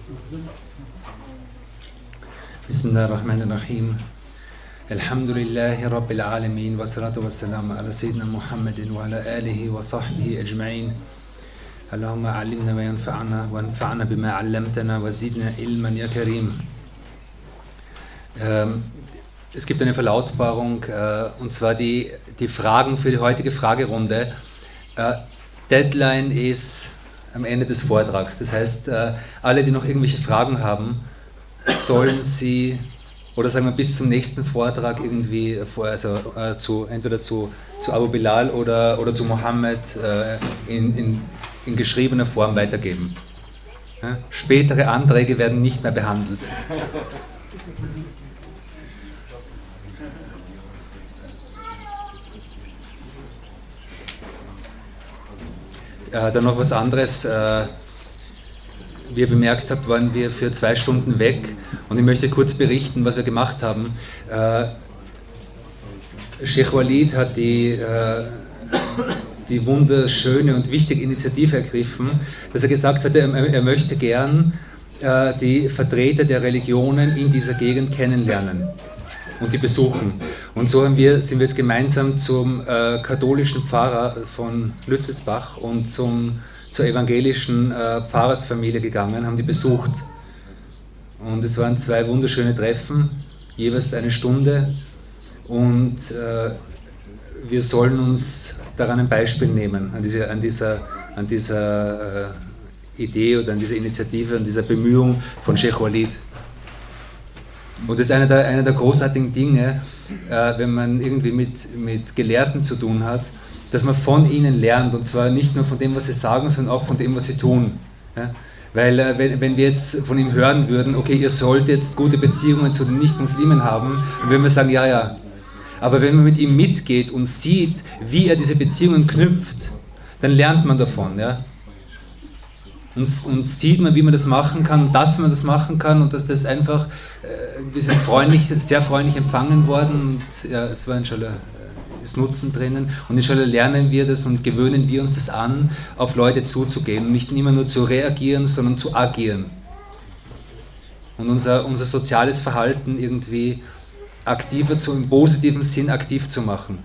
Bismillahirrahmanirrahim. Alhamdulillahi Rabbil Alamin wa salatu wa salam ala Sayyidina Muhammadin wa ala alihi wa sahbihi ajma'in. Allahumma allimna wa yanfa'na wa anfa'na bima 'allamtana wa zidna ilman ya Karim. Es gibt eine Verlautbarung, und zwar die Fragen für die heutige Fragerunde. Deadline ist am Ende des Vortrags. Das heißt, alle, die noch irgendwelche Fragen haben, sollen sie, oder sagen wir bis zum nächsten Vortrag irgendwie, entweder zu Abu Bilal oder zu Mohammed in geschriebener Form weitergeben. Ja? Spätere Anträge werden nicht mehr behandelt. Dann noch was anderes. Wie ihr bemerkt habt, waren wir für 2 Stunden weg und ich möchte kurz berichten, was wir gemacht haben. Sheikh Walid hat die wunderschöne und wichtige Initiative ergriffen, dass er gesagt hat, er möchte gern die Vertreter der Religionen in dieser Gegend kennenlernen und die besuchen. Und so sind wir jetzt gemeinsam zum katholischen Pfarrer von Lützelsbach und zur evangelischen Pfarrersfamilie gegangen, haben die besucht. Und es waren 2 wunderschöne Treffen, jeweils 1 Stunde. Und wir sollen uns daran ein Beispiel nehmen, an dieser Idee oder an dieser Initiative, an dieser Bemühung von Sheikh Walid. Und das ist einer der großartigen Dinge, wenn man irgendwie mit Gelehrten zu tun hat, dass man von ihnen lernt, und zwar nicht nur von dem, was sie sagen, sondern auch von dem, was sie tun. Ja? Weil wenn wir jetzt von ihm hören würden, okay, ihr sollt jetzt gute Beziehungen zu den Nicht-Muslimen haben, dann würden wir sagen, ja, ja. Aber wenn man mit ihm mitgeht und sieht, wie er diese Beziehungen knüpft, dann lernt man davon. Ja? Und sieht man, wie man das machen kann, dass man das machen kann und dass das einfach, wir sind sehr freundlich empfangen worden und ja, es war inshallah ist Nutzen drinnen und inshallah lernen wir das und gewöhnen wir uns das an, auf Leute zuzugehen und nicht immer nur zu reagieren, sondern zu agieren. Und unser soziales Verhalten irgendwie aktiver im positiven Sinn aktiv zu machen.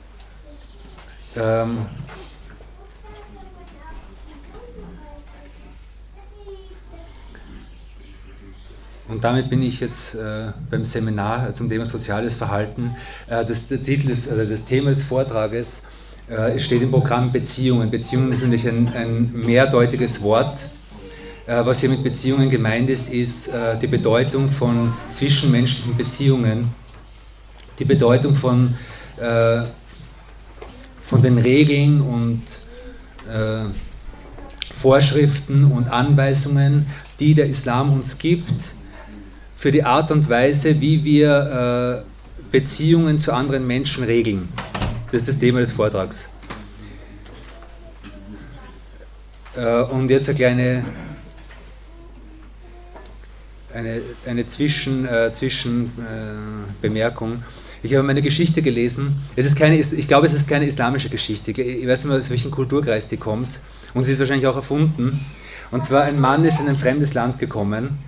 Und damit bin ich jetzt beim Seminar zum Thema soziales Verhalten. Das Thema des Vortrages steht im Programm Beziehungen. Beziehungen ist nämlich ein mehrdeutiges Wort. Was hier mit Beziehungen gemeint ist die Bedeutung von zwischenmenschlichen Beziehungen, die Bedeutung von den Regeln und Vorschriften und Anweisungen, die der Islam uns gibt, für die Art und Weise, wie wir Beziehungen zu anderen Menschen regeln. Das ist das Thema des Vortrags. Und jetzt eine Zwischenbemerkung. Ich habe meine Geschichte gelesen. Ich glaube, es ist keine islamische Geschichte. Ich weiß nicht mehr, aus welchem Kulturkreis die kommt. Und sie ist wahrscheinlich auch erfunden. Und zwar, ein Mann ist in ein fremdes Land gekommen.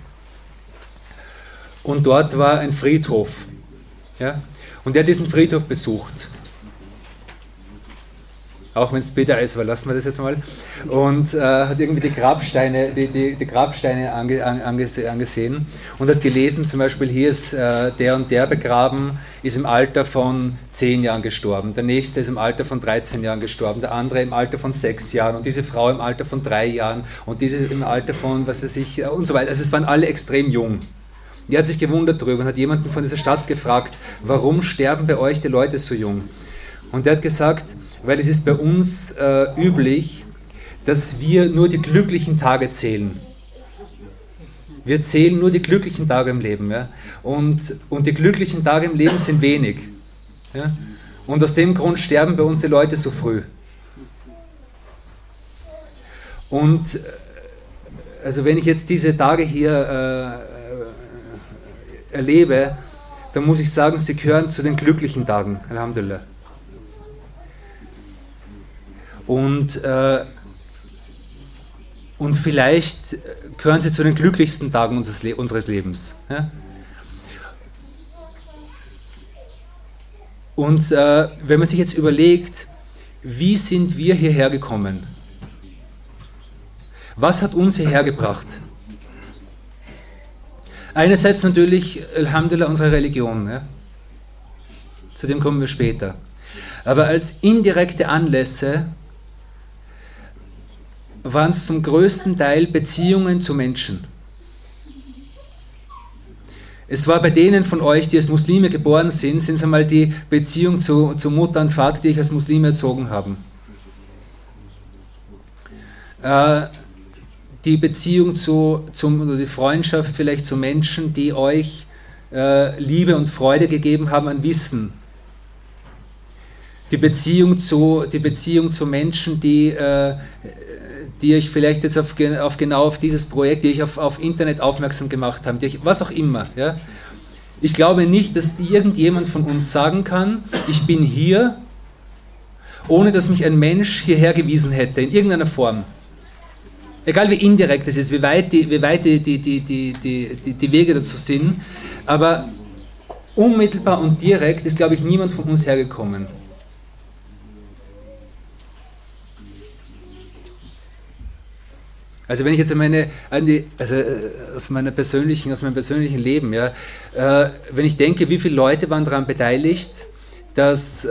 Und dort war ein Friedhof. Ja? Und er hat diesen Friedhof besucht. Auch wenn es bitter ist, aber lassen wir das jetzt mal. Und hat irgendwie die Grabsteine angesehen und hat gelesen, zum Beispiel hier ist der und der begraben, ist im Alter von 10 Jahren gestorben. Der nächste ist im Alter von 13 Jahren gestorben, der andere im Alter von 6 Jahren und diese Frau im Alter von 3 Jahren und diese im Alter von, was weiß ich, und so weiter. Also es waren alle extrem jung. Er hat sich gewundert darüber und hat jemanden von dieser Stadt gefragt, warum sterben bei euch die Leute so jung? Und er hat gesagt, weil es ist bei uns üblich, dass wir nur die glücklichen Tage zählen. Wir zählen nur die glücklichen Tage im Leben. Ja? Und die glücklichen Tage im Leben sind wenig. Ja? Und aus dem Grund sterben bei uns die Leute so früh. Und also wenn ich jetzt diese Tage hier erlebe, dann muss ich sagen, sie gehören zu den glücklichen Tagen, Alhamdulillah. Und und vielleicht gehören sie zu den glücklichsten Tagen unseres Lebens. Ja? Und wenn man sich jetzt überlegt, wie sind wir hierher gekommen? Was hat uns hierher gebracht? Einerseits natürlich, Alhamdulillah, unsere Religion. Ja? Zu dem kommen wir später. Aber als indirekte Anlässe waren es zum größten Teil Beziehungen zu Menschen. Es war bei denen von euch, die als Muslime geboren sind, sind es einmal die Beziehung zu Mutter und Vater, die euch als Muslime erzogen haben. Die Beziehung oder die Freundschaft vielleicht zu Menschen, die euch Liebe und Freude gegeben haben an Wissen. Die Beziehung zu Menschen, die euch vielleicht jetzt genau auf dieses Projekt, die euch auf Internet aufmerksam gemacht haben, was auch immer. Ja? Ich glaube nicht, dass irgendjemand von uns sagen kann, ich bin hier, ohne dass mich ein Mensch hierher gewiesen hätte, in irgendeiner Form. Egal wie indirekt es ist, wie weit die Wege dazu sind, aber unmittelbar und direkt ist, glaube ich, niemand von uns hergekommen. Also wenn ich jetzt aus meinem persönlichen Leben, ja, wenn ich denke, wie viele Leute waren daran beteiligt, dass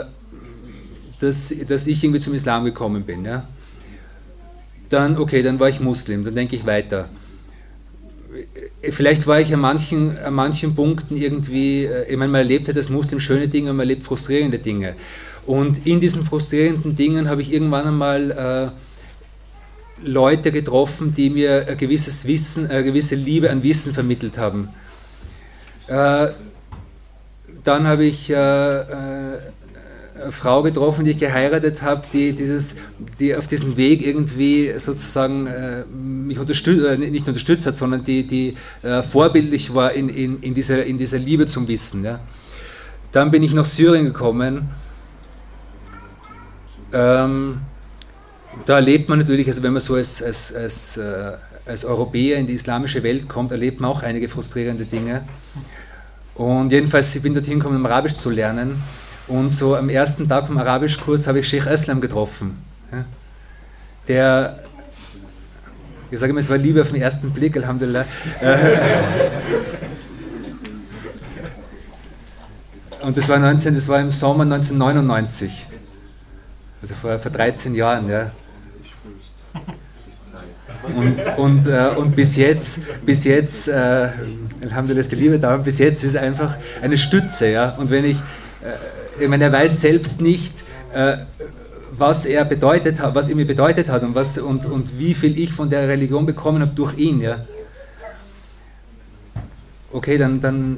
ich irgendwie zum Islam gekommen bin, ja, dann war ich Muslim, dann denke ich weiter. Vielleicht war ich an manchen Punkten irgendwie, ich meine, man erlebt halt als Muslim schöne Dinge und man erlebt frustrierende Dinge. Und in diesen frustrierenden Dingen habe ich irgendwann einmal Leute getroffen, die mir ein gewisses Wissen, eine gewisse Liebe an Wissen vermittelt haben. Dann habe ich eine Frau getroffen, die ich geheiratet habe, die auf diesem Weg irgendwie sozusagen mich nicht unterstützt hat, sondern die vorbildlich war in dieser Liebe zum Wissen. Ja. Dann bin ich nach Syrien gekommen. Da erlebt man natürlich, also wenn man so als Europäer in die islamische Welt kommt, erlebt man auch einige frustrierende Dinge. Und jedenfalls, ich bin dorthin gekommen, um Arabisch zu lernen. Und so am ersten Tag vom Arabischkurs habe ich Sheikh Aslam getroffen. Der, ich sage immer, es war Liebe auf den ersten Blick, Alhamdulillah. Und das war im Sommer 1999. Also vor 13 Jahren, ja. Und bis jetzt, Alhamdulillah ist die Liebe da, bis jetzt ist es einfach eine Stütze, ja. Und wenn ich meine, er weiß selbst nicht, was er mir bedeutet hat und wie viel ich von der Religion bekommen habe durch ihn, ja. Okay, dann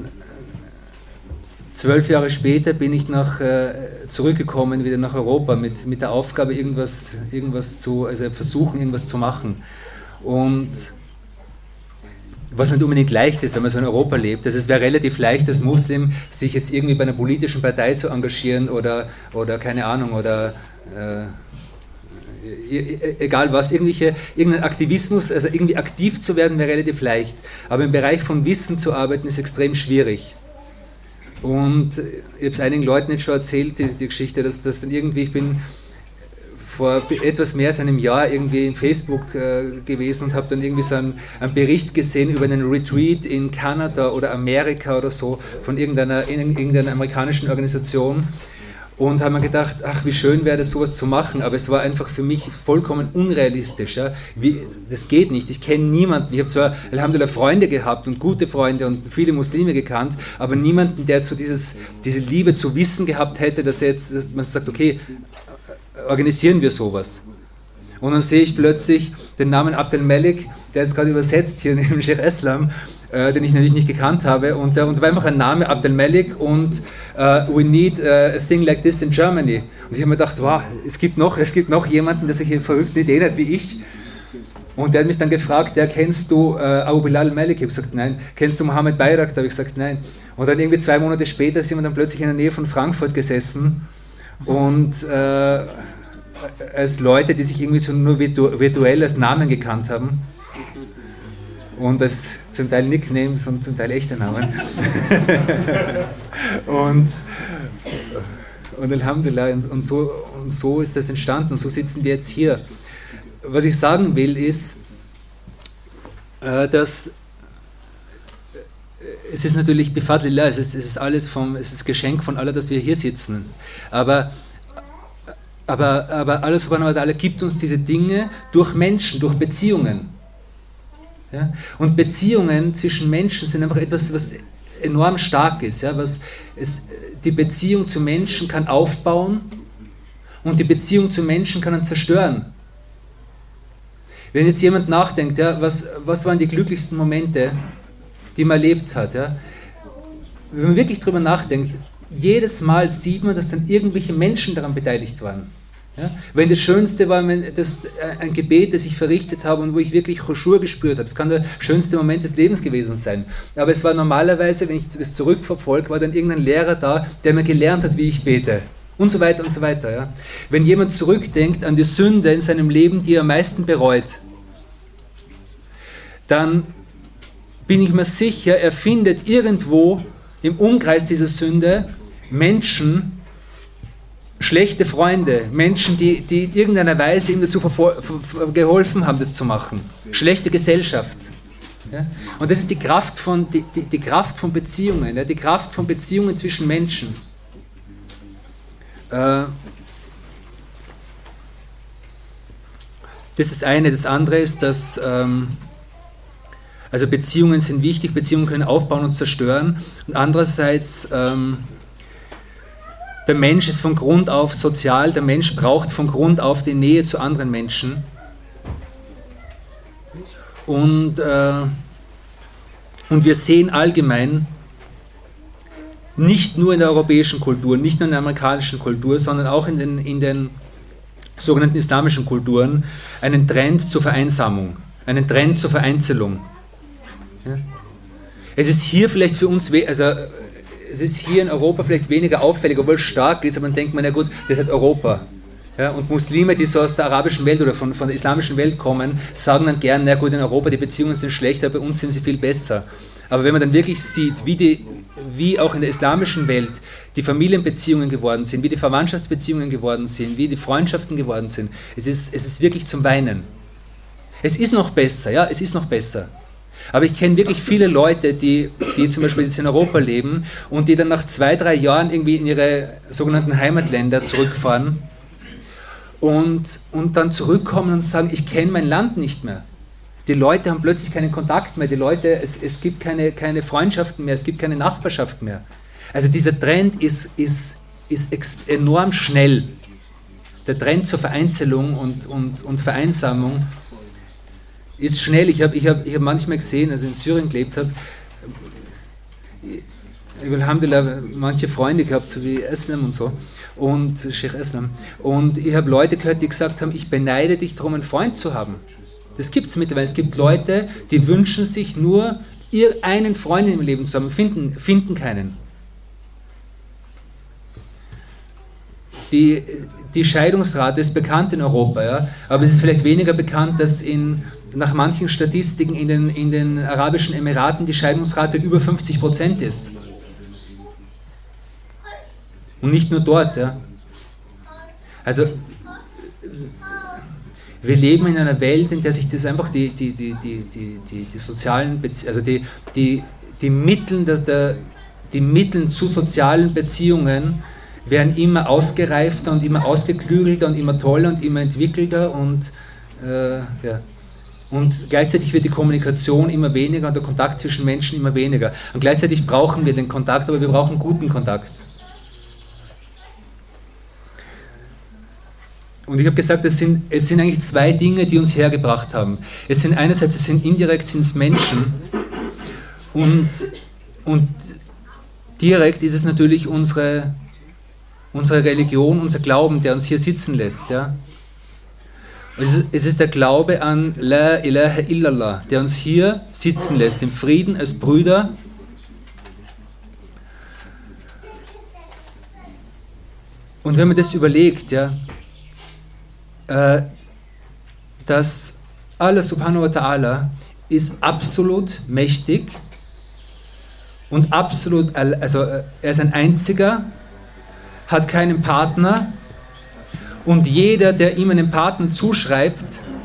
12 Jahre später bin ich zurückgekommen wieder nach Europa mit der Aufgabe, irgendwas versuchen, irgendwas zu machen. Und was nicht unbedingt leicht ist, wenn man so in Europa lebt. Also es wäre relativ leicht, als Muslim sich jetzt irgendwie bei einer politischen Partei zu engagieren oder keine Ahnung, oder egal was, irgendein Aktivismus, also irgendwie aktiv zu werden, wäre relativ leicht. Aber im Bereich von Wissen zu arbeiten, ist extrem schwierig. Und ich habe es einigen Leuten jetzt schon erzählt, die Geschichte, dass dann irgendwie, ich bin vor etwas mehr als einem Jahr irgendwie in Facebook gewesen und habe dann irgendwie so einen Bericht gesehen über einen Retreat in Kanada oder Amerika oder so von irgendeiner amerikanischen Organisation und habe mir gedacht, ach, wie schön wäre das, sowas zu machen, aber es war einfach für mich vollkommen unrealistisch. Ja? Das geht nicht, ich kenne niemanden, ich habe zwar Alhamdulillah Freunde gehabt und gute Freunde und viele Muslime gekannt, aber niemanden, der diese Liebe zu Wissen gehabt hätte, dass man sagt, okay, organisieren wir sowas. Und dann sehe ich plötzlich den Namen Abdel Malik, der ist gerade übersetzt hier neben Sheikh Aslam, den ich natürlich nicht gekannt habe, und da war einfach ein Name, Abdel Malik, und we need a thing like this in Germany. Und ich habe mir gedacht, wow, es gibt noch jemanden, der solche verrückten Ideen hat wie ich. Und der hat mich dann gefragt, kennst du Abu Bilal Malik? Ich habe gesagt, nein. Kennst du Mohammed Bayrak? Da habe ich gesagt, nein. Und dann irgendwie 2 Monate später sind wir dann plötzlich in der Nähe von Frankfurt gesessen und als Leute, die sich irgendwie so nur virtuell als Namen gekannt haben und als zum Teil Nicknames und zum Teil echte Namen. und Alhamdulillah, und so ist das entstanden und so sitzen wir jetzt hier. Was ich sagen will ist, dass es ist natürlich Bifadlillah, es ist es Geschenk von Allah, dass wir hier sitzen. Aber Allah subhanahu wa ta'ala gibt uns diese Dinge durch Menschen, durch Beziehungen. Ja? Und Beziehungen zwischen Menschen sind einfach etwas, was enorm stark ist. Ja? Die Beziehung zu Menschen kann aufbauen und die Beziehung zu Menschen kann ihn zerstören. Wenn jetzt jemand nachdenkt, ja, was waren die glücklichsten Momente, die man erlebt hat. Ja? Wenn man wirklich drüber nachdenkt, jedes Mal sieht man, dass dann irgendwelche Menschen daran beteiligt waren. Ja? Wenn das Schönste war, ein Gebet, das ich verrichtet habe und wo ich wirklich Khushur gespürt habe, das kann der schönste Moment des Lebens gewesen sein. Aber es war normalerweise, wenn ich das zurückverfolge, war dann irgendein Lehrer da, der mir gelernt hat, wie ich bete. Und so weiter und so weiter. Ja? Wenn jemand zurückdenkt an die Sünde in seinem Leben, die er am meisten bereut, dann bin ich mir sicher, er findet irgendwo im Umkreis dieser Sünde Menschen, schlechte Freunde, Menschen, die in irgendeiner Weise ihm dazu geholfen haben, das zu machen. Schlechte Gesellschaft. Ja? Und das ist die Kraft von Beziehungen, ja? Die Kraft von Beziehungen zwischen Menschen. Das ist das eine. Das andere ist, dass also Beziehungen sind wichtig, Beziehungen können aufbauen und zerstören. Und andererseits, der Mensch ist von Grund auf sozial, der Mensch braucht von Grund auf die Nähe zu anderen Menschen. Und wir sehen allgemein, nicht nur in der europäischen Kultur, nicht nur in der amerikanischen Kultur, sondern auch in den sogenannten islamischen Kulturen, einen Trend zur Vereinsamung, einen Trend zur Vereinzelung. Ja. Es ist hier vielleicht für uns, es ist hier in Europa vielleicht weniger auffällig, obwohl es stark ist, aber dann denkt man, ja gut, das hat Europa. Ja, und Muslime, die so aus der arabischen Welt oder von der islamischen Welt kommen, sagen dann gern, na gut, in Europa die Beziehungen sind schlechter, bei uns sind sie viel besser. Aber wenn man dann wirklich sieht, wie auch in der islamischen Welt die Familienbeziehungen geworden sind, wie die Verwandtschaftsbeziehungen geworden sind, wie die Freundschaften geworden sind, es ist wirklich zum Weinen. Es ist noch besser, ja, es ist noch besser. Aber ich kenne wirklich viele Leute, die zum Beispiel jetzt in Europa leben und die dann nach 2-3 Jahren irgendwie in ihre sogenannten Heimatländer zurückfahren und dann zurückkommen und sagen, ich kenne mein Land nicht mehr. Die Leute haben plötzlich keinen Kontakt mehr, es gibt keine Freundschaften mehr, es gibt keine Nachbarschaft mehr. Also dieser Trend ist enorm schnell. Der Trend zur Vereinzelung und Vereinsamung ist schnell. Ich hab manchmal gesehen, als ich in Syrien gelebt habe, ich habe Alhamdulillah manche Freunde gehabt, so wie Eslam und so, und Sheikh Eslam, und ich habe Leute gehört, die gesagt haben, ich beneide dich darum, einen Freund zu haben. Das gibt es mittlerweile. Es gibt Leute, die wünschen sich nur, einen Freund im Leben zu haben, finden keinen. Die Scheidungsrate ist bekannt in Europa, ja, aber es ist vielleicht weniger bekannt, dass nach manchen Statistiken in den Arabischen Emiraten die Scheidungsrate über 50% ist. Und nicht nur dort. Ja. Also wir leben in einer Welt, in der sich das einfach die sozialen also die Mittel zu sozialen Beziehungen werden immer ausgereifter und immer ausgeklügelter und immer toller und immer entwickelter und Und gleichzeitig wird die Kommunikation immer weniger und der Kontakt zwischen Menschen immer weniger. Und gleichzeitig brauchen wir den Kontakt, aber wir brauchen guten Kontakt. Und ich habe gesagt, es sind eigentlich zwei Dinge, die uns hergebracht haben. Es sind einerseits, indirekt sind es Menschen und direkt ist es natürlich unsere Religion, unser Glauben, der uns hier sitzen lässt. Ja? Es ist der Glaube an La ilaha illallah, der uns hier sitzen lässt, im Frieden als Brüder. Und wenn man das überlegt, ja, dass Allah subhanahu wa ta'ala ist absolut mächtig und absolut, also er ist ein Einziger, hat keinen Partner und jeder, der ihm einen Partner zuschreibt,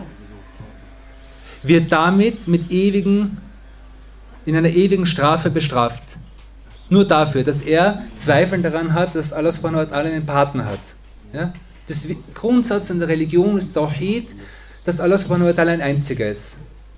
wird damit in einer ewigen Strafe bestraft. Nur dafür, dass er Zweifel daran hat, dass Allah subhanahu wa ta'ala einen Partner hat. Ja? Das Grundsatz in der Religion ist Tawhid, dass Allah subhanahu wa ta'ala ein Einziger ist.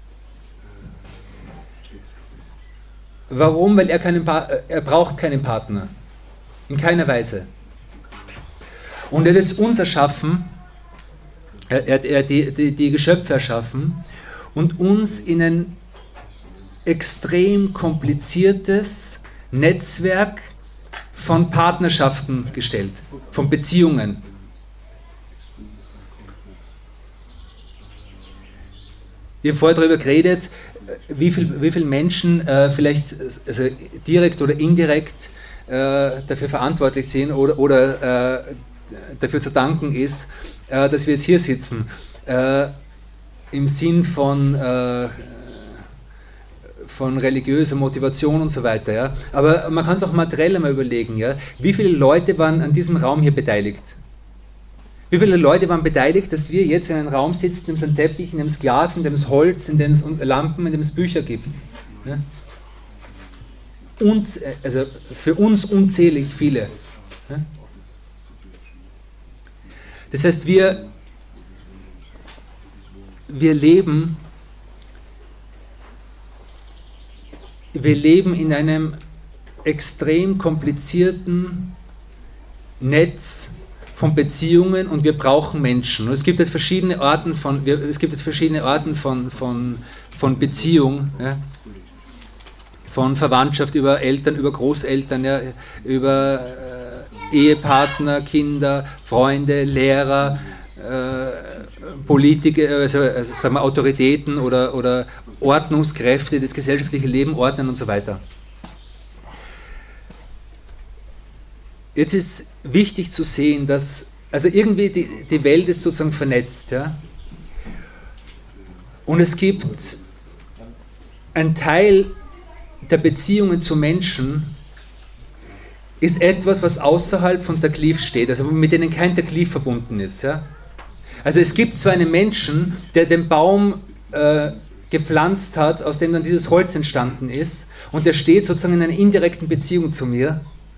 Warum? Weil er braucht keinen Partner. In keiner Weise. Und er hat es uns erschaffen, er hat die Geschöpfe erschaffen und uns in ein extrem kompliziertes Netzwerk von Partnerschaften gestellt, von Beziehungen. Ich habe vorher darüber geredet, wie viele Menschen vielleicht also direkt oder indirekt dafür verantwortlich sind oder dafür zu danken ist, dass wir jetzt hier sitzen. Im Sinn von religiöser Motivation und so weiter. Ja? Aber man kann es auch materiell einmal überlegen. Ja? Wie viele Leute waren an diesem Raum hier beteiligt? Wie viele Leute waren beteiligt, dass wir jetzt in einem Raum sitzen, in dem es einen Teppich, in dem es Glas, in dem es Holz, in dem es Lampen, in dem es Bücher gibt? Ja? Also für uns unzählig viele. Ja? Das heißt, wir leben in einem extrem komplizierten Netz von Beziehungen und wir brauchen Menschen. Und es gibt halt verschiedene Arten von Beziehung, ja? Von Verwandtschaft über Eltern, über Großeltern, ja? Über Ehepartner, Kinder, Freunde, Lehrer, Politiker, also sagen wir Autoritäten oder Ordnungskräfte, die das gesellschaftliche Leben ordnen und so weiter. Jetzt ist wichtig zu sehen, dass also irgendwie die Welt ist sozusagen vernetzt. Ja? Und es gibt ein Teil der Beziehungen zu Menschen, ist etwas, was außerhalb von Taklif steht, also mit denen kein Taklif verbunden ist. Ja? Also es gibt zwar einen Menschen, der den Baum gepflanzt hat, aus dem dann dieses Holz entstanden ist, und der steht sozusagen in einer indirekten Beziehung zu mir,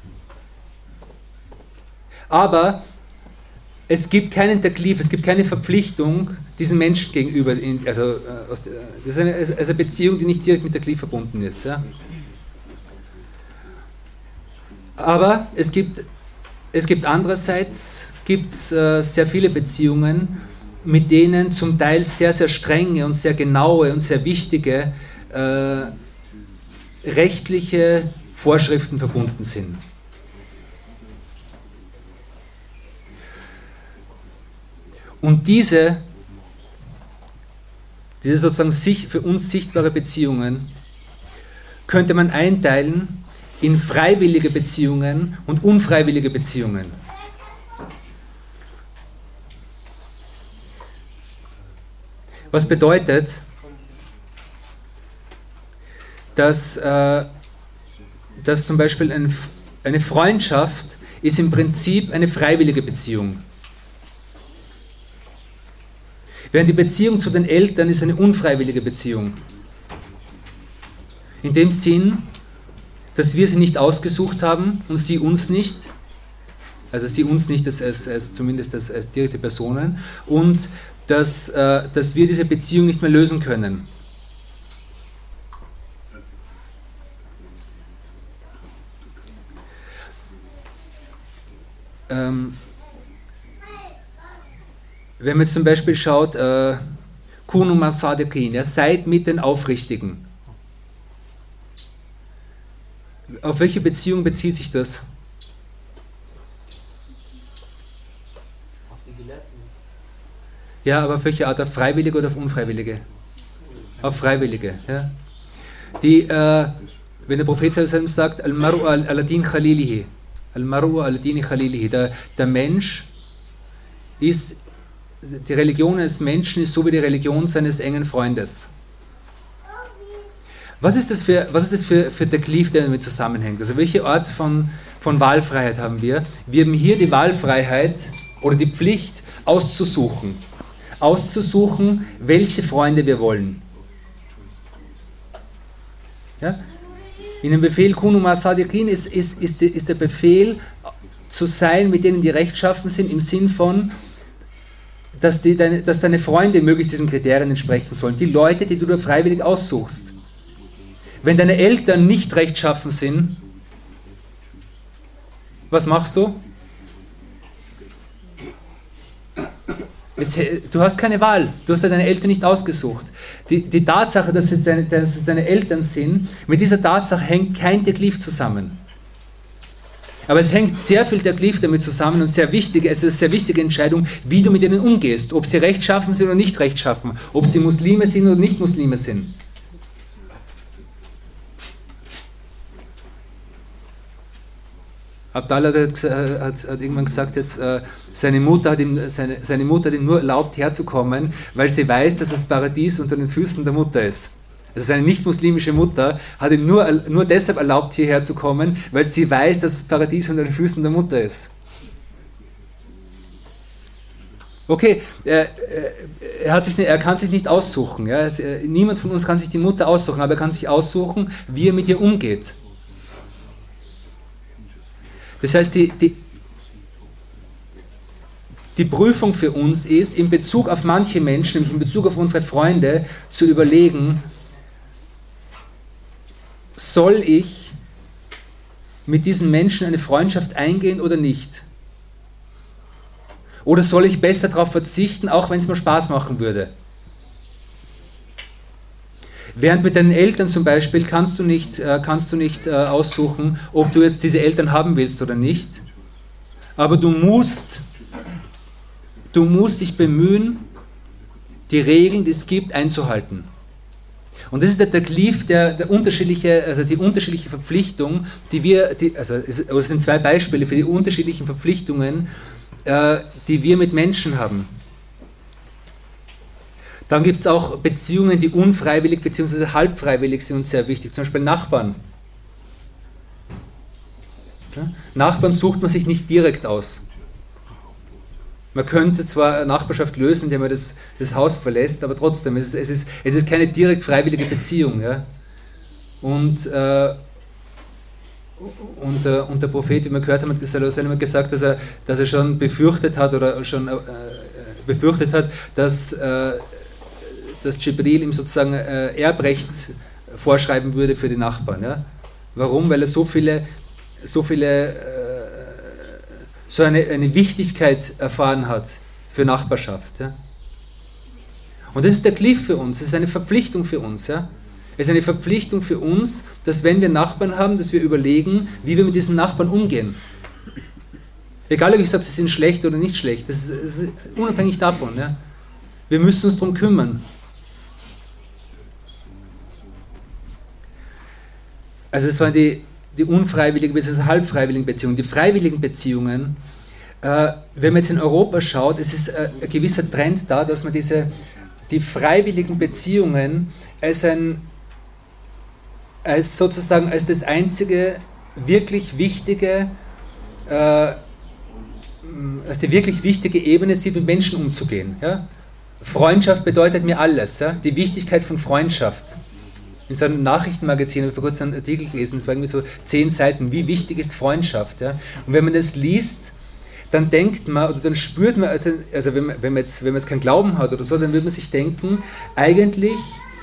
aber es gibt keinen Taklif, es gibt keine Verpflichtung diesem Menschen gegenüber, das ist eine Beziehung, die nicht direkt mit Taklif verbunden ist. Ja? Aber es gibt andererseits sehr viele Beziehungen, mit denen zum Teil sehr, sehr strenge und sehr genaue und sehr wichtige rechtliche Vorschriften verbunden sind. Und diese sozusagen für uns sichtbare Beziehungen könnte man einteilen in freiwillige Beziehungen und unfreiwillige Beziehungen. Was bedeutet, dass zum Beispiel eine Freundschaft ist im Prinzip eine freiwillige Beziehung. Während die Beziehung zu den Eltern ist eine unfreiwillige Beziehung. In dem Sinn, dass wir sie nicht ausgesucht haben und sie uns nicht, also sie uns nicht zumindest als direkte Personen, und dass wir diese Beziehung nicht mehr lösen können. Wenn man zum Beispiel schaut, Kunu Masadiqin, ja, seid mit den Aufrichtigen. Auf welche Beziehung bezieht sich das? Auf die Gelehrten. Ja, aber auf welche Art? Auf Freiwillige oder auf Unfreiwillige? Auf Freiwillige. Ja. Wenn der Prophet sagt, Al-Mar'u al-Din Khalilihi, Al-Mar'u al-Din Khalilihi, der Mensch ist die Religion eines Menschen ist so wie die Religion seines engen Freundes. Was ist das für der Cleave, der damit zusammenhängt? Also welche Art von Wahlfreiheit haben wir? Wir haben hier die Wahlfreiheit oder die Pflicht auszusuchen. Auszusuchen, welche Freunde wir wollen. Ja? In dem Befehl Kunu ma Sadiqin ist der Befehl zu sein mit denen, die rechtschaffen sind, im Sinn von, dass deine Freunde möglichst diesen Kriterien entsprechen sollen. Die Leute, die du da freiwillig aussuchst. Wenn deine Eltern nicht rechtschaffen sind, was machst du? Du hast keine Wahl, du hast deine Eltern nicht ausgesucht. Die Tatsache, dass es deine Eltern sind, mit dieser Tatsache hängt kein Cleave zusammen. Aber es hängt sehr viel Cleave damit zusammen und es ist eine sehr wichtige Entscheidung, wie du mit ihnen umgehst, ob sie rechtschaffen sind oder nicht rechtschaffen, ob sie Muslime sind oder nicht Muslime sind. Abdallah hat irgendwann gesagt, seine Mutter hat ihm nur erlaubt herzukommen, weil sie weiß, dass das Paradies unter den Füßen der Mutter ist. Also seine nicht-muslimische Mutter hat ihm nur deshalb erlaubt, hierher zu kommen, weil sie weiß, dass das Paradies unter den Füßen der Mutter ist. Okay, er kann sich nicht aussuchen. Ja? Niemand von uns kann sich die Mutter aussuchen, aber er kann sich aussuchen, wie er mit ihr umgeht. Das heißt, die Prüfung für uns ist, in Bezug auf manche Menschen, nämlich in Bezug auf unsere Freunde, zu überlegen, soll ich mit diesen Menschen eine Freundschaft eingehen oder nicht? Oder soll ich besser darauf verzichten, auch wenn es mir Spaß machen würde? Während mit deinen Eltern zum Beispiel kannst du nicht aussuchen, ob du jetzt diese Eltern haben willst oder nicht. Aber du musst dich bemühen, die Regeln, die es gibt, einzuhalten. Und das ist der Cleave, die unterschiedliche Verpflichtung, es sind zwei Beispiele für die unterschiedlichen Verpflichtungen, die wir mit Menschen haben. Dann gibt es auch Beziehungen, die unfreiwillig bzw. halbfreiwillig sind und sehr wichtig, zum Beispiel Nachbarn. Ja? Nachbarn sucht man sich nicht direkt aus. Man könnte zwar eine Nachbarschaft lösen, indem man das Haus verlässt, aber trotzdem, es ist keine direkt freiwillige Beziehung. Ja? Und der Prophet, wie wir gehört haben, hat gesagt, dass er schon befürchtet hat, dass Jibril ihm sozusagen Erbrecht vorschreiben würde für die Nachbarn. Ja? Warum? Weil er so eine Wichtigkeit erfahren hat für Nachbarschaft. Ja? Und das ist der Cleave für uns, das ist eine Verpflichtung für uns. Ja? Es ist eine Verpflichtung für uns, dass wenn wir Nachbarn haben, dass wir überlegen, wie wir mit diesen Nachbarn umgehen. Egal, ob ich sage, sie sind schlecht oder nicht schlecht, das ist unabhängig davon. Ja? Wir müssen uns darum kümmern. Also es waren die unfreiwilligen bzw. halbfreiwilligen Beziehungen. Die freiwilligen Beziehungen, wenn man jetzt in Europa schaut, es ist ein gewisser Trend da, dass man die freiwilligen Beziehungen als das einzige wirklich wichtige, als die wirklich wichtige Ebene sieht, mit Menschen umzugehen. Ja? Freundschaft bedeutet mir alles. Ja? Die Wichtigkeit von Freundschaft. In so einem Nachrichtenmagazin habe ich vor kurzem einen Artikel gelesen, es war irgendwie so 10 Seiten, wie wichtig ist Freundschaft. Ja? Und wenn man das liest, dann denkt man, oder dann spürt man, also wenn man jetzt keinen Glauben hat oder so, dann wird man sich denken, eigentlich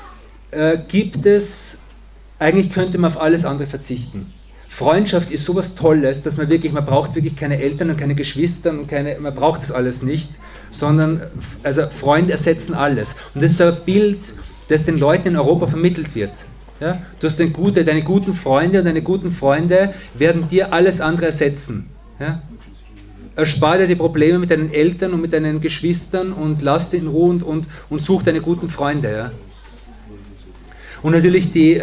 könnte man auf alles andere verzichten. Freundschaft ist sowas Tolles, dass man braucht wirklich keine Eltern und keine Geschwister und man braucht das alles nicht, sondern also Freunde ersetzen alles. Und das ist so ein Bild, das den Leuten in Europa vermittelt wird. Ja? Du hast deine guten Freunde und deine guten Freunde werden dir alles andere ersetzen. Ja? Erspar dir die Probleme mit deinen Eltern und mit deinen Geschwistern und lass die in Ruhe und such deine guten Freunde. Ja? Und natürlich die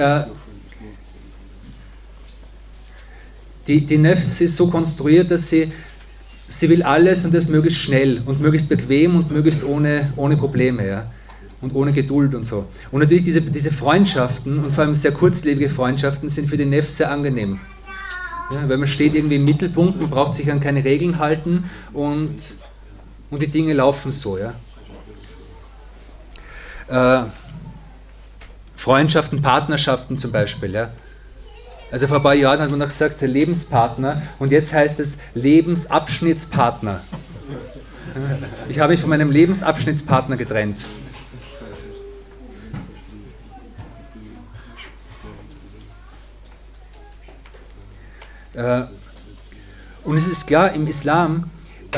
Nefs ist so konstruiert, dass sie sie will alles und das möglichst schnell und möglichst bequem und möglichst ohne Probleme, ja? Und ohne Geduld und so. Und natürlich diese Freundschaften und vor allem sehr kurzlebige Freundschaften sind für den Nefs sehr angenehm. Ja, weil man steht irgendwie im Mittelpunkt, man braucht sich an keine Regeln halten und die Dinge laufen so. Ja. Freundschaften, Partnerschaften zum Beispiel. Ja. Also vor ein paar Jahren hat man noch gesagt, der Lebenspartner und jetzt heißt es Lebensabschnittspartner. Ich habe mich von meinem Lebensabschnittspartner getrennt. Und es ist klar, im Islam,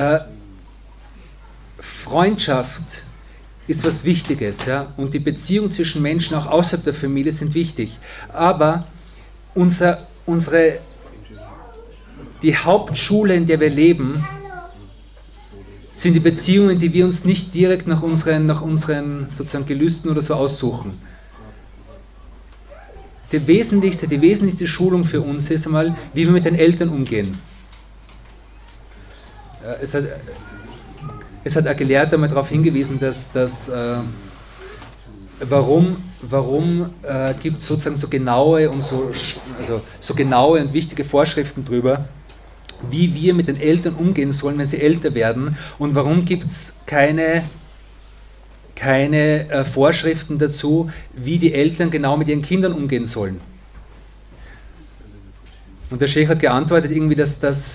Freundschaft ist was Wichtiges, ja? Und die Beziehungen zwischen Menschen auch außerhalb der Familie sind wichtig. Aber die Hauptschule, in der wir leben, sind die Beziehungen, die wir uns nicht direkt nach unseren sozusagen Gelüsten oder so aussuchen. Die wesentlichste Schulung für uns ist einmal, wie wir mit den Eltern umgehen. Es hat ein Gelehrter mal darauf hingewiesen, warum gibt es sozusagen so genaue und so genaue und wichtige Vorschriften darüber, wie wir mit den Eltern umgehen sollen, wenn sie älter werden, und warum gibt es keine Vorschriften dazu, wie die Eltern genau mit ihren Kindern umgehen sollen. Und der Sheikh hat geantwortet, irgendwie, dass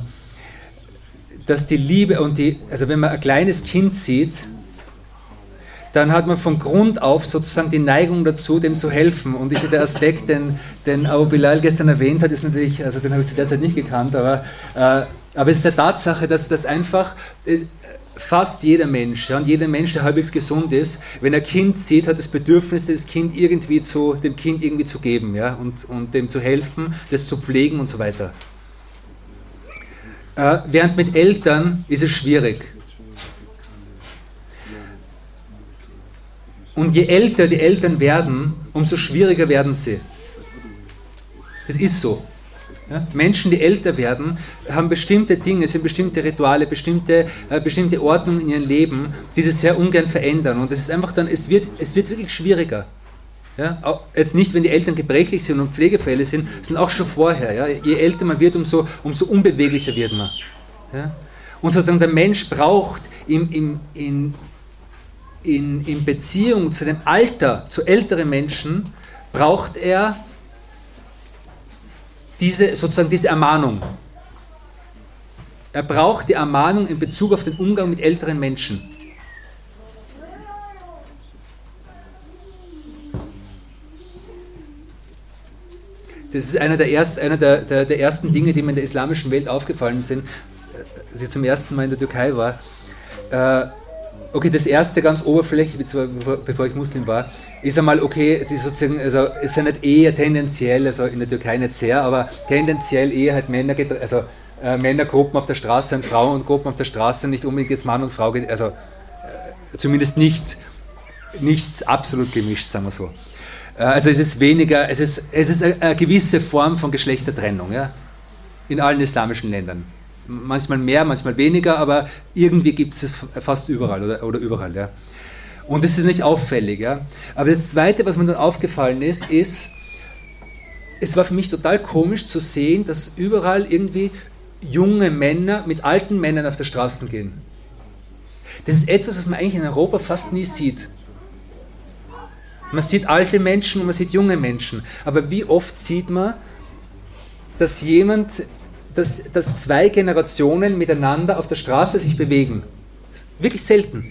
die Liebe und also wenn man ein kleines Kind sieht, dann hat man von Grund auf sozusagen die Neigung dazu, dem zu helfen. Und der Aspekt, den Abu Bilal gestern erwähnt hat, ist natürlich, also den habe ich zu der Zeit nicht gekannt, aber es ist eine Tatsache, dass einfach fast jeder Mensch, ja, und jeder Mensch, der halbwegs gesund ist, wenn er ein Kind sieht, hat das Bedürfnis, dem Kind irgendwie zu geben, ja, und dem zu helfen, das zu pflegen und so weiter. Während mit Eltern ist es schwierig. Und je älter die Eltern werden, umso schwieriger werden sie. Es ist so. Ja? Menschen, die älter werden, haben bestimmte Dinge, sind bestimmte Rituale, bestimmte Ordnungen in ihrem Leben, die sie sehr ungern verändern. Und es ist einfach dann, es wird wirklich schwieriger. Ja? Auch jetzt nicht, wenn die Eltern gebrechlich sind und Pflegefälle sind, sondern auch schon vorher. Ja? Je älter man wird, umso unbeweglicher wird man. Ja? Und sozusagen der Mensch braucht in Beziehung zu dem Alter, zu älteren Menschen, braucht er diese Ermahnung. Er braucht die Ermahnung in Bezug auf den Umgang mit älteren Menschen. Das ist einer der ersten Dinge, die mir in der islamischen Welt aufgefallen sind, als ich zum ersten Mal in der Türkei war. Okay, das erste ganz oberflächlich, bevor ich Muslim war, ist einmal, okay, es sind nicht eher tendenziell, also in der Türkei nicht sehr, aber tendenziell eher halt Männergruppen auf der Straße und Frauengruppen auf der Straße, nicht unbedingt jetzt Mann und Frau, also zumindest nicht absolut gemischt, sagen wir so. Also es ist weniger, es ist eine gewisse Form von Geschlechtertrennung, ja, in allen islamischen Ländern. Manchmal mehr, manchmal weniger, aber irgendwie gibt es fast überall oder überall. Ja. Und das ist nicht auffällig. Ja. Aber das Zweite, was mir dann aufgefallen ist, es war für mich total komisch zu sehen, dass überall irgendwie junge Männer mit alten Männern auf der Straße gehen. Das ist etwas, was man eigentlich in Europa fast nie sieht. Man sieht alte Menschen und man sieht junge Menschen. Aber wie oft sieht man, dass zwei Generationen miteinander auf der Straße sich bewegen? Wirklich selten.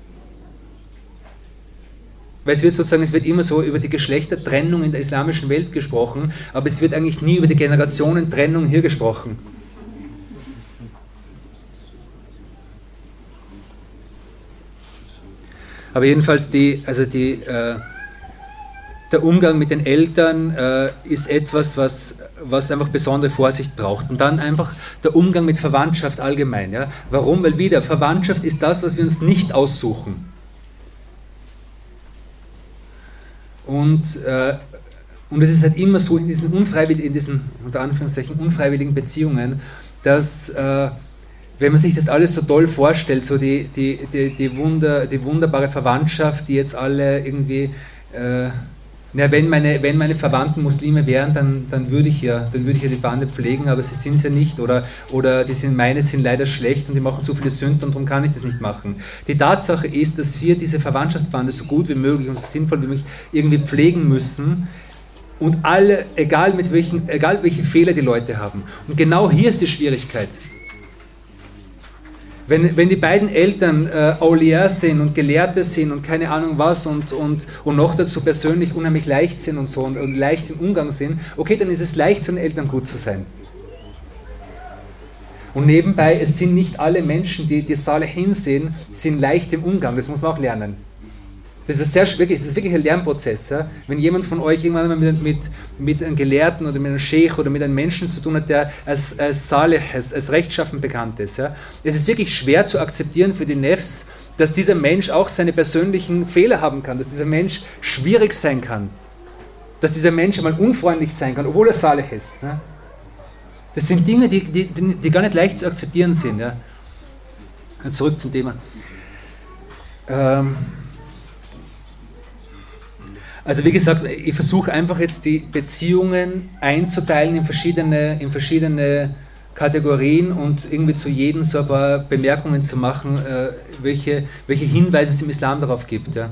Weil es wird immer so über die Geschlechtertrennung in der islamischen Welt gesprochen, aber es wird eigentlich nie über die Generationentrennung hier gesprochen. Aber jedenfalls der Umgang mit den Eltern ist etwas, was einfach besondere Vorsicht braucht. Und dann einfach der Umgang mit Verwandtschaft allgemein. Ja? Warum? Weil wieder, Verwandtschaft ist das, was wir uns nicht aussuchen. Und es ist halt immer so in diesen unter Anführungszeichen unfreiwilligen Beziehungen, dass wenn man sich das alles so toll vorstellt, so die wunderbare Verwandtschaft, die jetzt alle irgendwie, wenn meine Verwandten Muslime wären, dann würde ich ja die Bande pflegen, aber sie sind es ja nicht, oder meine sind leider schlecht und die machen zu viele Sünden und darum kann ich das nicht machen. Die Tatsache ist, dass wir diese Verwandtschaftsbande so gut wie möglich und so sinnvoll wie möglich irgendwie pflegen müssen, und alle, egal welche Fehler die Leute haben. Und genau hier ist die Schwierigkeit. Wenn die beiden Eltern Awliya sind und Gelehrte sind und keine Ahnung was und noch dazu persönlich unheimlich leicht sind und so und leicht im Umgang sind, okay, dann ist es leicht, zu den Eltern gut zu sein. Und nebenbei, es sind nicht alle Menschen, die Salihin sind leicht im Umgang, das muss man auch lernen. Das ist wirklich ein Lernprozess. Ja? Wenn jemand von euch irgendwann mal mit einem Gelehrten oder mit einem Scheich oder mit einem Menschen zu tun hat, der als Salih, als rechtschaffen bekannt ist, ja? Es ist wirklich schwer zu akzeptieren für die Nefs, dass dieser Mensch auch seine persönlichen Fehler haben kann, dass dieser Mensch schwierig sein kann, dass dieser Mensch einmal unfreundlich sein kann, obwohl er Salih ist. Ja? Das sind Dinge, die gar nicht leicht zu akzeptieren sind. Ja? Zurück zum Thema. Also wie gesagt, ich versuche einfach jetzt die Beziehungen einzuteilen in verschiedene Kategorien und irgendwie zu jedem so ein paar Bemerkungen zu machen, welche Hinweise es im Islam darauf gibt. Ja.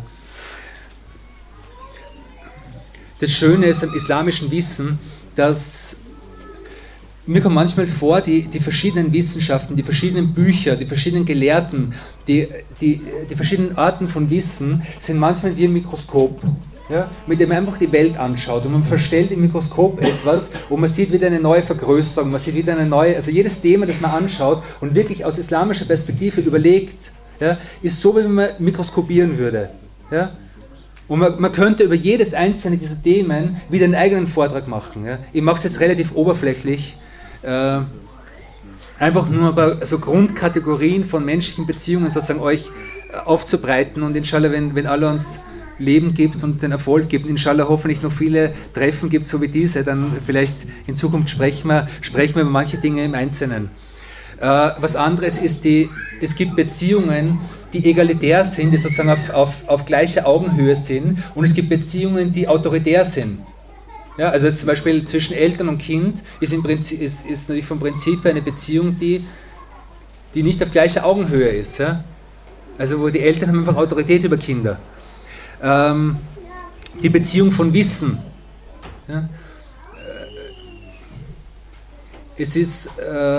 Das Schöne ist am islamischen Wissen, dass mir kommt manchmal vor, die verschiedenen Wissenschaften, die verschiedenen Bücher, die verschiedenen Gelehrten, die verschiedenen Arten von Wissen sind manchmal wie ein Mikroskop. Ja, mit dem man einfach die Welt anschaut und man verstellt im Mikroskop etwas und man sieht wieder eine neue Vergrößerung, man sieht wieder eine neue, also jedes Thema, das man anschaut und wirklich aus islamischer Perspektive überlegt, ja, ist so, wie wenn man mikroskopieren würde. Ja? Und man könnte über jedes einzelne dieser Themen wieder einen eigenen Vortrag machen. Ja? Ich mache es jetzt relativ oberflächlich, einfach nur ein paar so Grundkategorien von menschlichen Beziehungen sozusagen euch aufzubreiten und inshallah, wenn Allah uns Leben gibt und den Erfolg gibt, inshallah hoffentlich noch viele Treffen gibt, so wie diese, dann vielleicht in Zukunft sprechen wir über manche Dinge im Einzelnen. Was anderes ist, es gibt Beziehungen, die egalitär sind, die sozusagen auf gleicher Augenhöhe sind, und es gibt Beziehungen, die autoritär sind. Ja, also jetzt zum Beispiel zwischen Eltern und Kind ist natürlich vom Prinzip her eine Beziehung, die nicht auf gleicher Augenhöhe ist. Ja? Also wo die Eltern haben einfach Autorität über Kinder. Die Beziehung von Wissen. Ja? Es ist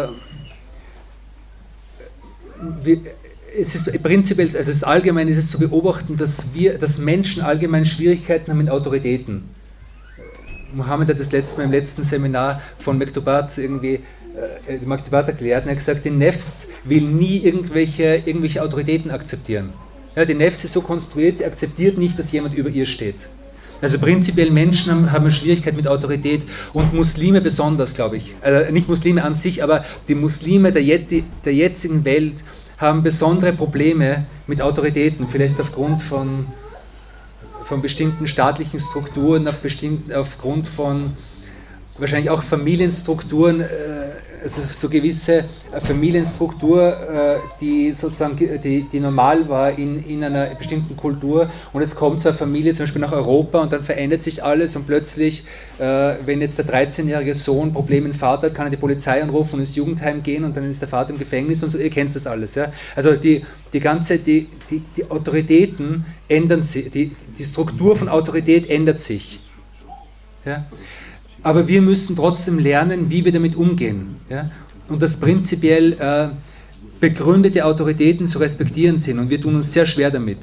prinzipiell, also es ist allgemein ist es zu beobachten, dass Menschen allgemein Schwierigkeiten haben mit Autoritäten. Mohammed hat das letzte Mal im letzten Seminar von Mektubat erklärt und er hat gesagt, die Nefs will nie irgendwelche Autoritäten akzeptieren. Ja, die Nefs ist so konstruiert, die akzeptiert nicht, dass jemand über ihr steht. Also prinzipiell Menschen haben eine Schwierigkeit mit Autorität und Muslime besonders, glaube ich. Also nicht Muslime an sich, aber die Muslime der jetzigen Welt haben besondere Probleme mit Autoritäten, vielleicht aufgrund von bestimmten staatlichen Strukturen, aufgrund von wahrscheinlich auch Familienstrukturen, also so gewisse Familienstruktur, die sozusagen die normal war in einer bestimmten Kultur, und jetzt kommt so eine Familie zum Beispiel nach Europa und dann verändert sich alles und plötzlich, wenn jetzt der 13-jährige Sohn Probleme mit dem Vater hat, kann er die Polizei anrufen und ins Jugendheim gehen und dann ist der Vater im Gefängnis und so, ihr kennt das alles. Ja? Also die Autoritäten ändern sich, die Struktur von Autorität ändert sich. Ja? Aber wir müssen trotzdem lernen, wie wir damit umgehen. Ja? Und dass prinzipiell begründete Autoritäten zu respektieren sind. Und wir tun uns sehr schwer damit.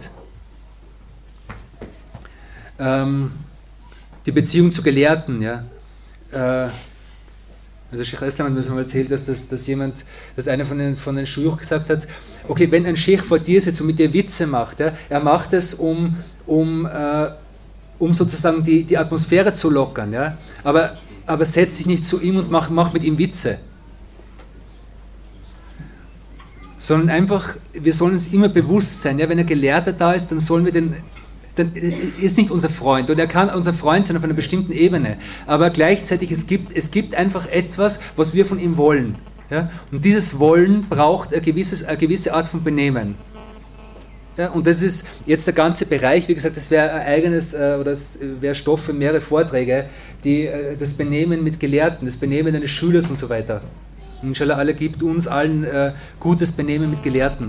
Die Beziehung zu Gelehrten. Ja? Also Sheikh Islam hat mir mal erzählt, dass einer von den Shuyukh gesagt hat, okay, wenn ein Sheikh vor dir sitzt und mit dir Witze macht, ja, er macht es, um sozusagen die Atmosphäre zu lockern, ja? Aber setz dich nicht zu ihm und mach mit ihm Witze. Sondern einfach, wir sollen uns immer bewusst sein, ja? Wenn ein Gelehrter da ist, dann ist nicht unser Freund, oder er kann unser Freund sein auf einer bestimmten Ebene, aber gleichzeitig es gibt einfach etwas, was wir von ihm wollen. Ja? Und dieses Wollen braucht eine gewisse Art von Benehmen. Ja? Und das ist jetzt der ganze Bereich, wie gesagt, das wäre ein eigenes, oder das wäre Stoff für mehrere Vorträge, das Benehmen mit Gelehrten, das Benehmen eines Schülers und so weiter. Und inshallah Allah gibt uns allen gutes Benehmen mit Gelehrten.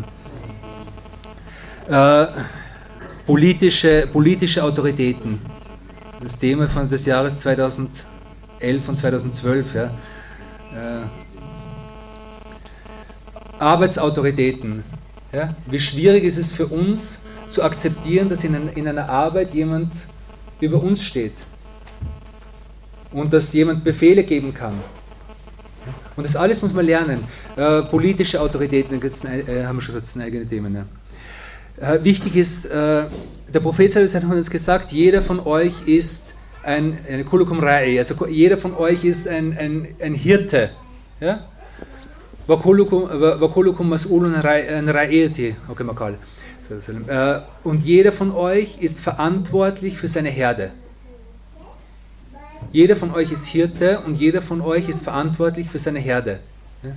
Politische Autoritäten. Das Thema des Jahres 2011 und 2012. Ja. Arbeitsautoritäten. Ja. Wie schwierig ist es für uns zu akzeptieren, dass in einer Arbeit jemand über uns steht und dass jemand Befehle geben kann. Und das alles muss man lernen. Politische Autoritäten, haben wir schon jetzt eigene Themen. Ja. Wichtig ist, der Prophet hat uns gesagt, jeder von euch ist eine Kulukum Ra'i, also jeder von euch ist ein Hirte. Ja? Wa kulukum mas'ulun an ra'iyati. Okay, Makal. Und jeder von euch ist verantwortlich für seine Herde. Jeder von euch ist Hirte und jeder von euch ist verantwortlich für seine Herde. Ja?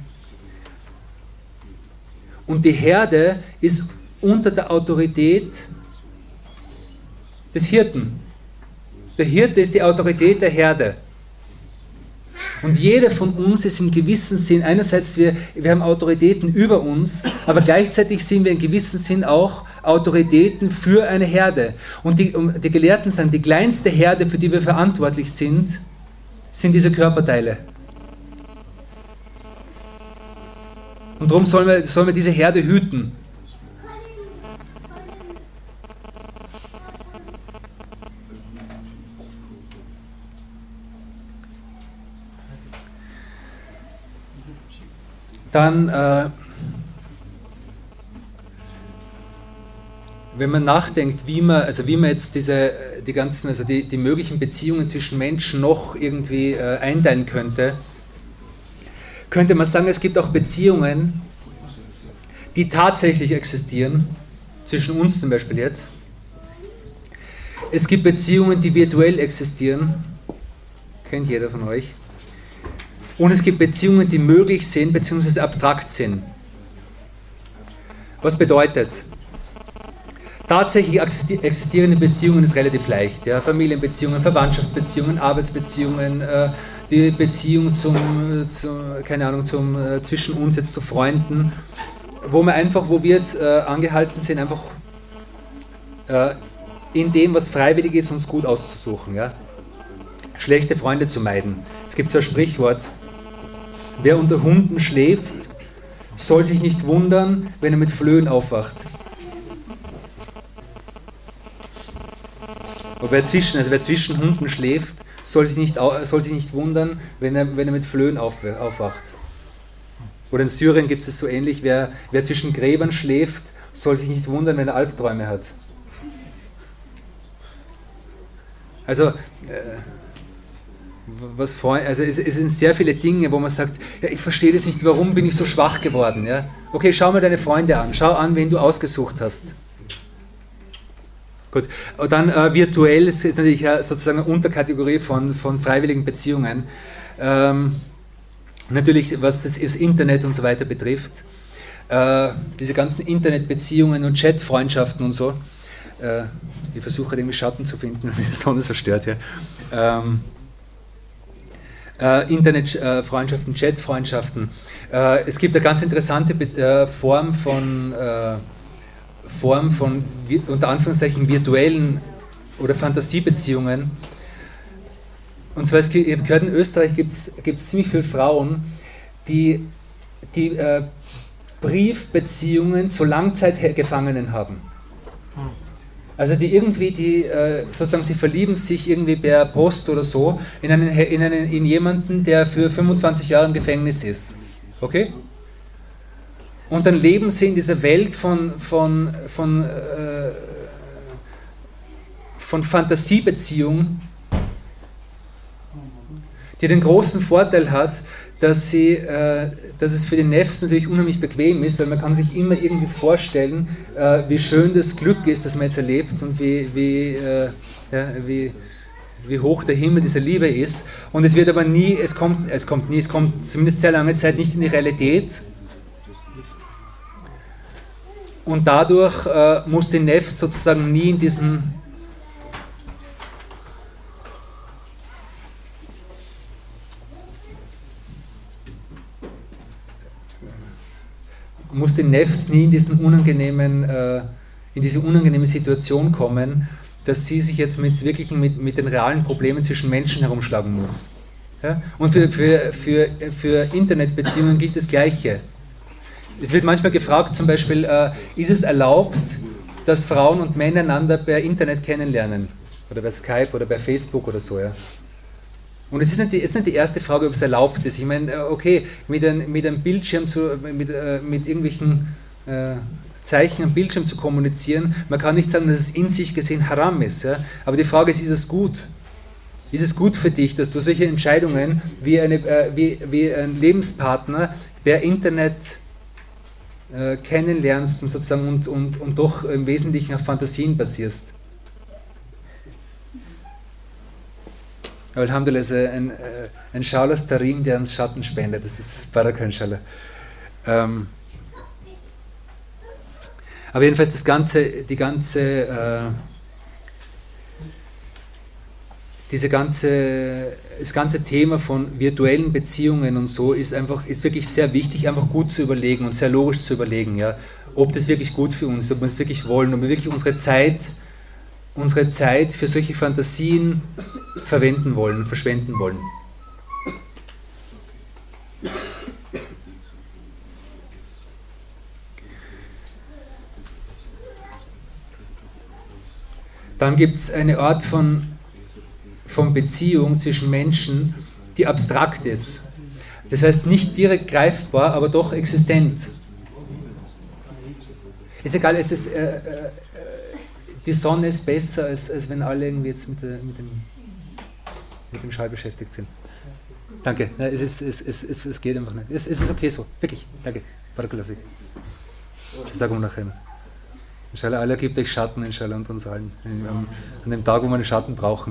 Und die Herde ist unter der Autorität des Hirten. Der Hirte ist die Autorität der Herde. Und jeder von uns ist im gewissen Sinn, einerseits wir haben Autoritäten über uns, aber gleichzeitig sind wir im gewissen Sinn auch Autoritäten für eine Herde. Und die Gelehrten sagen, die kleinste Herde, für die wir verantwortlich sind, sind diese Körperteile. Und darum sollen wir diese Herde hüten. Dann, wenn man nachdenkt, wie man jetzt die möglichen Beziehungen zwischen Menschen noch irgendwie einteilen könnte man sagen, es gibt auch Beziehungen, die tatsächlich existieren, zwischen uns zum Beispiel jetzt. Es gibt Beziehungen, die virtuell existieren, kennt jeder von euch. Und es gibt Beziehungen, die möglich sind, bzw. abstrakt sind. Was bedeutet? Tatsächlich existierende Beziehungen ist relativ leicht. Ja? Familienbeziehungen, Verwandtschaftsbeziehungen, Arbeitsbeziehungen, die Beziehung zwischen uns jetzt zu Freunden, wo wir jetzt angehalten sind, einfach in dem, was freiwillig ist, uns gut auszusuchen. Ja? Schlechte Freunde zu meiden. Es gibt so ein Sprichwort: Wer unter Hunden schläft, soll sich nicht wundern, wenn er mit Flöhen aufwacht. Aber wer zwischen Hunden schläft, soll sich nicht wundern, wenn er mit Flöhen aufwacht. Oder in Syrien gibt es so ähnlich: Wer zwischen Gräbern schläft, soll sich nicht wundern, wenn er Albträume hat. Also es sind sehr viele Dinge, wo man sagt, ja, ich verstehe das nicht, warum bin ich so schwach geworden? Ja? Okay, schau mal deine Freunde an, schau an, wen du ausgesucht hast. Gut, und dann virtuell ist natürlich sozusagen eine Unterkategorie von freiwilligen Beziehungen. Natürlich, was das Internet und so weiter betrifft, diese ganzen Internetbeziehungen und Chatfreundschaften und so. Ich versuche irgendwie Schatten zu finden, wenn die Sonne so stört. Ja. Internetfreundschaften, Chatfreundschaften. Es gibt eine ganz interessante Form von unter Anführungszeichen virtuellen oder Fantasiebeziehungen. Und zwar, ich habe gehört, in Österreich gibt es ziemlich viele Frauen, die Briefbeziehungen zu Langzeitgefangenen haben. Also sozusagen sie verlieben sich irgendwie per Post oder so in jemanden, der für 25 Jahre im Gefängnis ist. Okay? Und dann leben sie in dieser Welt von Fantasiebeziehung, die den großen Vorteil hat, dass es für den Nefs natürlich unheimlich bequem ist, weil man kann sich immer irgendwie vorstellen, wie schön das Glück ist, das man jetzt erlebt und wie wie hoch der Himmel dieser Liebe ist, und es wird aber nie, es kommt zumindest sehr lange Zeit nicht in die Realität, und dadurch muss die Nefs sozusagen nie in diesen in diese unangenehme Situation kommen, dass sie sich jetzt mit den realen Problemen zwischen Menschen herumschlagen muss. Ja? Und für Internetbeziehungen gilt das Gleiche. Es wird manchmal gefragt, zum Beispiel, ist es erlaubt, dass Frauen und Männer einander per Internet kennenlernen? Oder bei Skype oder bei Facebook oder so, ja. Und es ist nicht die erste Frage, ob es erlaubt ist. Ich meine, okay, mit einem Bildschirm, mit irgendwelchen Zeichen am Bildschirm zu kommunizieren, man kann nicht sagen, dass es in sich gesehen haram ist. Ja? Aber die Frage ist es gut? Ist es gut für dich, dass du solche Entscheidungen wie ein Lebenspartner per Internet kennenlernst und sozusagen und doch im Wesentlichen auf Fantasien basierst? Aber Alhamdulillah ist ein Schaulas Tarim, der uns Schatten spendet. Das ist Baraka inshallah. Aber jedenfalls das ganze Thema von virtuellen Beziehungen und so ist wirklich sehr wichtig, einfach gut zu überlegen und sehr logisch zu überlegen, ja, ob das wirklich gut für uns ist, ob wir es wirklich wollen, ob wir wirklich unsere Zeit für solche Fantasien verwenden wollen, verschwenden wollen. Dann gibt es eine Art von Beziehung zwischen Menschen, die abstrakt ist. Das heißt nicht direkt greifbar, aber doch existent. Ist egal, die Sonne ist besser, als wenn alle irgendwie jetzt mit dem Schall beschäftigt sind. Danke, nein, es geht einfach nicht. Es ist okay so, wirklich, danke. Barakallahu fik. Jazakumullah. Inshallah, Allah gibt euch Schatten, inshallah, und uns allen. An dem Tag, wo wir einen Schatten brauchen.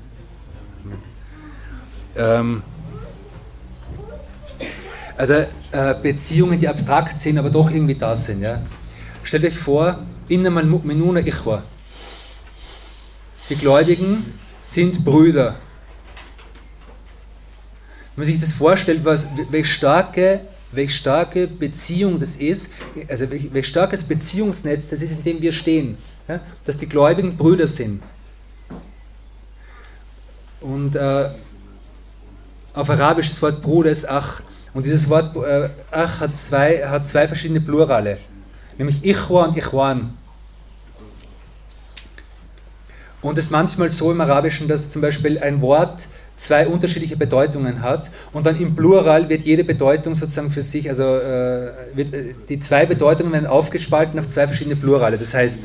Also Beziehungen, die abstrakt sind, aber doch irgendwie da sind. Ja? Stellt euch vor, innamal mu'minuna ikhwa. Die Gläubigen sind Brüder. Wenn man sich das vorstellt, welch starke Beziehung das ist, also welch starkes Beziehungsnetz das ist, in dem wir stehen, ja? Dass die Gläubigen Brüder sind. Und auf Arabisch das Wort Bruder ist Ach, und dieses Wort Ach hat zwei verschiedene Plurale, nämlich Ikhwa und Ikhwan. Und es ist manchmal so im Arabischen, dass zum Beispiel ein Wort zwei unterschiedliche Bedeutungen hat und dann im Plural wird jede Bedeutung sozusagen für sich, also die zwei Bedeutungen werden aufgespalten auf zwei verschiedene Plurale. Das heißt,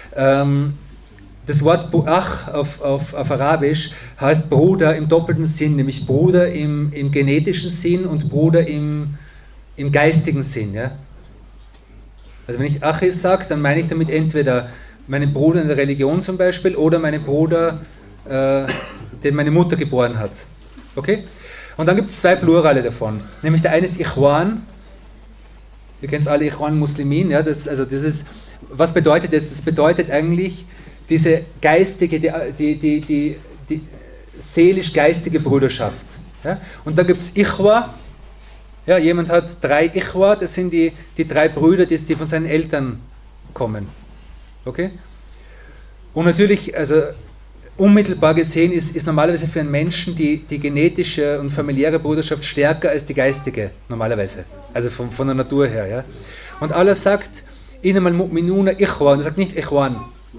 das Wort Ach auf Arabisch heißt Bruder im doppelten Sinn, nämlich Bruder im genetischen Sinn und Bruder im geistigen Sinn. Ja? Also wenn ich Ach sage, dann meine ich damit entweder meinen Bruder in der Religion zum Beispiel oder meinen Bruder, den meine Mutter geboren hat. Okay? Und dann gibt es zwei Plurale davon. Nämlich der eine ist Ikhwan. Ihr kennt alle Ikhwan Muslimin. Ja? Was bedeutet das? Das bedeutet eigentlich diese geistige, die seelisch-geistige Brüderschaft. Ja? Und dann gibt es Ikhwa. Ja, jemand hat 3 Ikhwa, das sind die 3 Brüder, die von seinen Eltern kommen. Okay? Und natürlich, also unmittelbar gesehen ist normalerweise für einen Menschen die genetische und familiäre Bruderschaft stärker als die geistige, normalerweise. Also von der Natur her. Ja? Und Allah sagt, innamal mu'minuna ikhwan, er sagt nicht Ikhwan.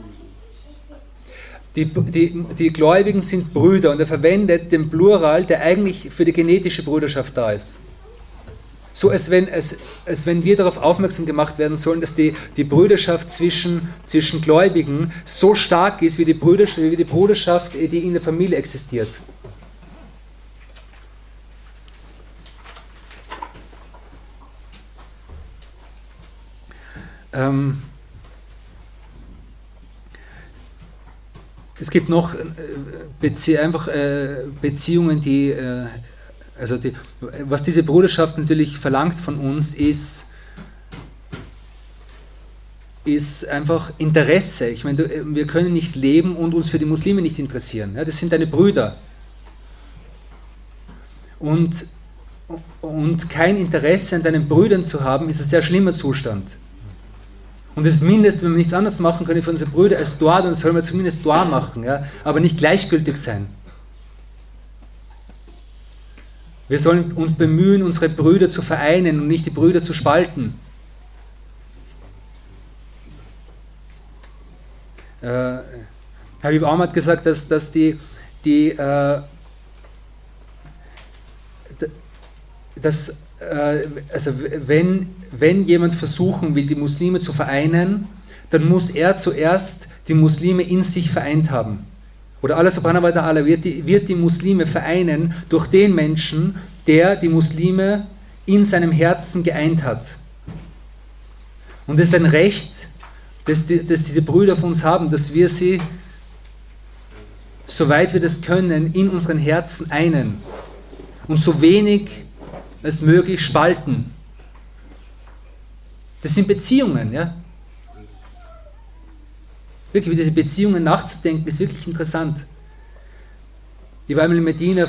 Die Gläubigen sind Brüder und er verwendet den Plural, der eigentlich für die genetische Bruderschaft da ist. So als wenn wir darauf aufmerksam gemacht werden sollen, dass die Brüderschaft zwischen Gläubigen so stark ist wie die Bruderschaft, die in der Familie existiert. es gibt noch Beziehungen, was diese Bruderschaft natürlich verlangt von uns, ist einfach Interesse. Ich meine, wir können nicht leben und uns für die Muslime nicht interessieren. Ja, das sind deine Brüder. Und kein Interesse an deinen Brüdern zu haben, ist ein sehr schlimmer Zustand. Und das Mindeste, wenn wir nichts anderes machen können für unsere Brüder als Dua, dann sollen wir zumindest Dua machen, ja? Aber nicht gleichgültig sein. Wir sollen uns bemühen, unsere Brüder zu vereinen und nicht die Brüder zu spalten. Habib Ahmad hat gesagt, dass wenn jemand versuchen will, die Muslime zu vereinen, dann muss er zuerst die Muslime in sich vereint haben. Oder Allah subhanahu wa ta'ala wird die Muslime vereinen durch den Menschen, der die Muslime in seinem Herzen geeint hat. Und das ist ein Recht, das diese Brüder von uns haben, dass wir sie, soweit wir das können, in unseren Herzen einen und so wenig als möglich spalten. Das sind Beziehungen, ja. Wirklich, über diese Beziehungen nachzudenken, ist wirklich interessant. Ich war einmal in Medina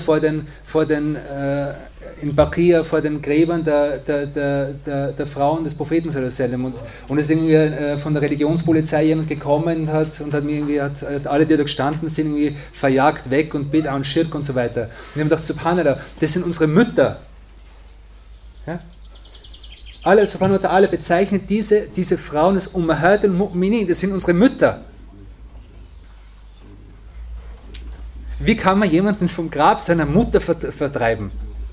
in Baqia vor den Gräbern der Frauen des Propheten sallallahu und es ist irgendwie von der Religionspolizei jemand gekommen und hat alle, die da gestanden sind, irgendwie verjagt weg und Bid'a und Schirk und so weiter. Und ich habe gedacht, subhanallah, das sind unsere Mütter. Ja? Allah subhanahu wa ta'ala bezeichnet diese Frauen als Ummahat al-Mu'minin, das sind unsere Mütter. Wie kann man jemanden vom Grab seiner Mutter vertreiben?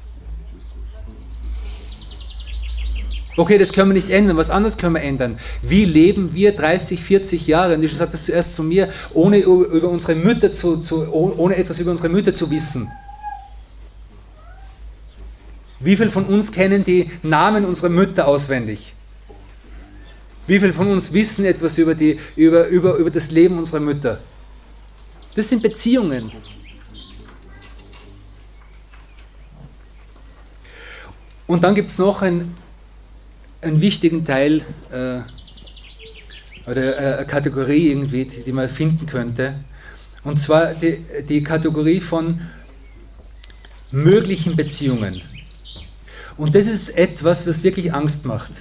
Okay, das können wir nicht ändern, was anderes können wir ändern. Wie leben wir 30, 40 Jahre, und ich sage das zuerst zu mir, ohne etwas über unsere Mütter zu wissen? Wie viele von uns kennen die Namen unserer Mütter auswendig? Wie viele von uns wissen etwas über das Leben unserer Mütter? Das sind Beziehungen. Und dann gibt es noch einen wichtigen Teil oder eine Kategorie irgendwie, die man finden könnte. Und zwar die Kategorie von möglichen Beziehungen. Und das ist etwas, was wirklich Angst macht.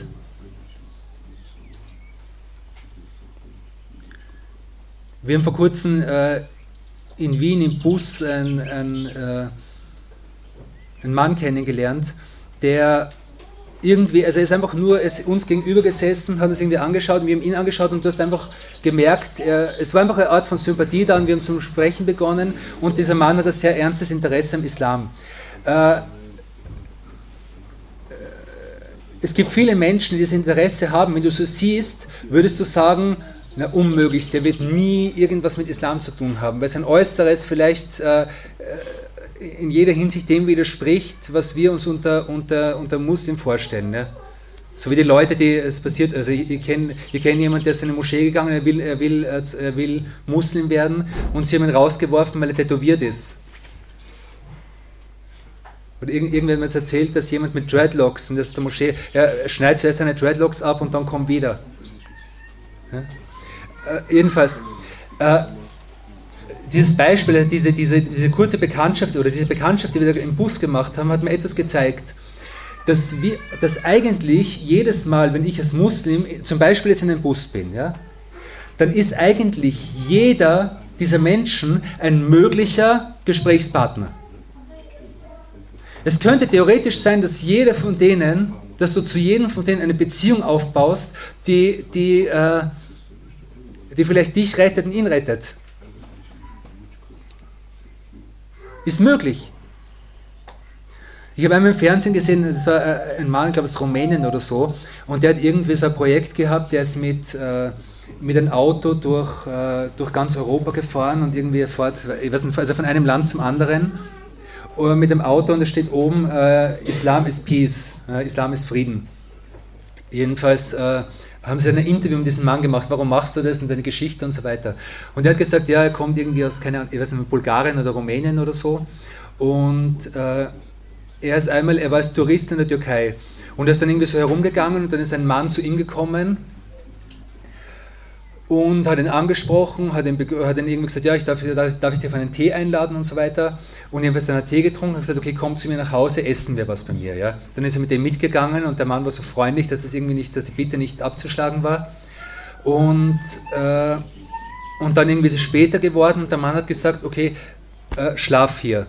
Wir haben vor kurzem in Wien im Bus einen Mann kennengelernt, der irgendwie, also er ist einfach nur uns gegenüber gesessen, hat uns irgendwie angeschaut und wir haben ihn angeschaut und du hast einfach gemerkt, es war einfach eine Art von Sympathie da und wir haben zum Sprechen begonnen und dieser Mann hat ein sehr ernstes Interesse am Islam. Es gibt viele Menschen, die das Interesse haben. Wenn du so siehst, würdest du sagen, na unmöglich, der wird nie irgendwas mit Islam zu tun haben, weil sein Äußeres vielleicht in jeder Hinsicht dem widerspricht, was wir uns unter Muslim vorstellen. Ne? So wie die Leute, die es passiert, also ich kenne jemanden, der ist in eine Moschee gegangen, er will Muslim werden und sie haben ihn rausgeworfen, weil er tätowiert ist. Oder irgendwer hat mir jetzt erzählt, dass jemand mit Dreadlocks, und das ist der Moschee, er schneidet zuerst seine Dreadlocks ab und dann kommt wieder. Ja? Jedenfalls, dieses Beispiel, also diese kurze Bekanntschaft oder diese Bekanntschaft, die wir da im Bus gemacht haben, hat mir etwas gezeigt, dass eigentlich jedes Mal, wenn ich als Muslim zum Beispiel jetzt in einem Bus bin, ja, dann ist eigentlich jeder dieser Menschen ein möglicher Gesprächspartner. Es könnte theoretisch sein, dass du zu jedem von denen eine Beziehung aufbaust, die vielleicht dich rettet und ihn rettet. Ist möglich. Ich habe einmal im Fernsehen gesehen, das war ein Mann, ich glaube aus Rumänien oder so, und der hat irgendwie so ein Projekt gehabt, der ist mit einem Auto durch ganz Europa gefahren und irgendwie ich weiß nicht, also von einem Land zum anderen, mit dem Auto und da steht oben, Islam ist Peace, Islam ist Frieden. Jedenfalls hat haben sie ein Interview mit diesem Mann gemacht, warum machst du das und deine Geschichte und so weiter. Und er hat gesagt, ja, er kommt irgendwie aus, keine Ahnung, ich weiß nicht, Bulgarien oder Rumänien oder so. Und er war als Tourist in der Türkei. Und er ist dann irgendwie so herumgegangen und dann ist ein Mann zu ihm gekommen und hat ihn angesprochen, hat ihn irgendwie gesagt, ja, darf ich dir auf einen Tee einladen und so weiter. Und jedenfalls dann einen Tee getrunken und gesagt, okay, komm zu mir nach Hause, essen wir was bei mir. Ja. Dann ist er mit dem mitgegangen und der Mann war so freundlich, dass die Bitte nicht abzuschlagen war. Und dann irgendwie ist es später geworden und der Mann hat gesagt, okay, schlaf hier.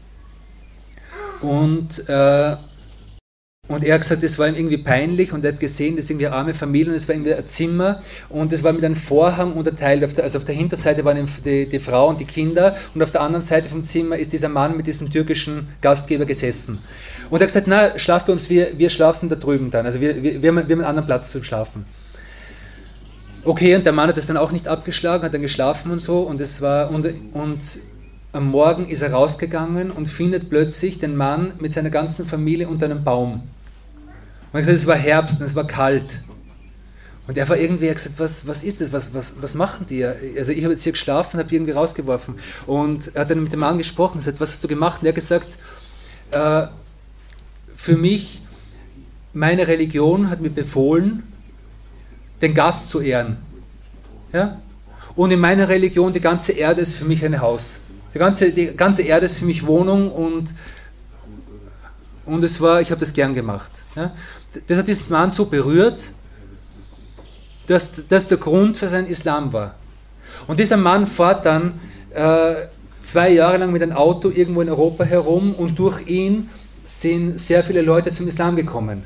Und er hat gesagt, es war ihm irgendwie peinlich und er hat gesehen, das ist irgendwie eine arme Familie und es war irgendwie ein Zimmer und es war mit einem Vorhang unterteilt. Also auf der Hinterseite waren die Frau und die Kinder und auf der anderen Seite vom Zimmer ist dieser Mann mit diesem türkischen Gastgeber gesessen. Und er hat gesagt, na, schlaf bei uns, wir schlafen da drüben dann. Also wir haben einen anderen Platz zum Schlafen. Okay, und der Mann hat das dann auch nicht abgeschlagen, hat dann geschlafen und so und am Morgen ist er rausgegangen und findet plötzlich den Mann mit seiner ganzen Familie unter einem Baum. Und er hat gesagt, es war Herbst und es war kalt. Und er hat gesagt, was ist das, was machen die? Also ich habe jetzt hier geschlafen und habe die irgendwie rausgeworfen. Und er hat dann mit dem Mann gesprochen und gesagt, was hast du gemacht? Und er hat gesagt, für mich, meine Religion hat mir befohlen, den Gast zu ehren. Ja? Und in meiner Religion, die ganze Erde ist für mich ein Haus. Die ganze Erde ist für mich Wohnung und ich habe das gern gemacht. Ja? Das hat diesen Mann so berührt, dass das der Grund für seinen Islam war. Und dieser Mann fährt dann 2 Jahre lang mit einem Auto irgendwo in Europa herum und durch ihn sind sehr viele Leute zum Islam gekommen.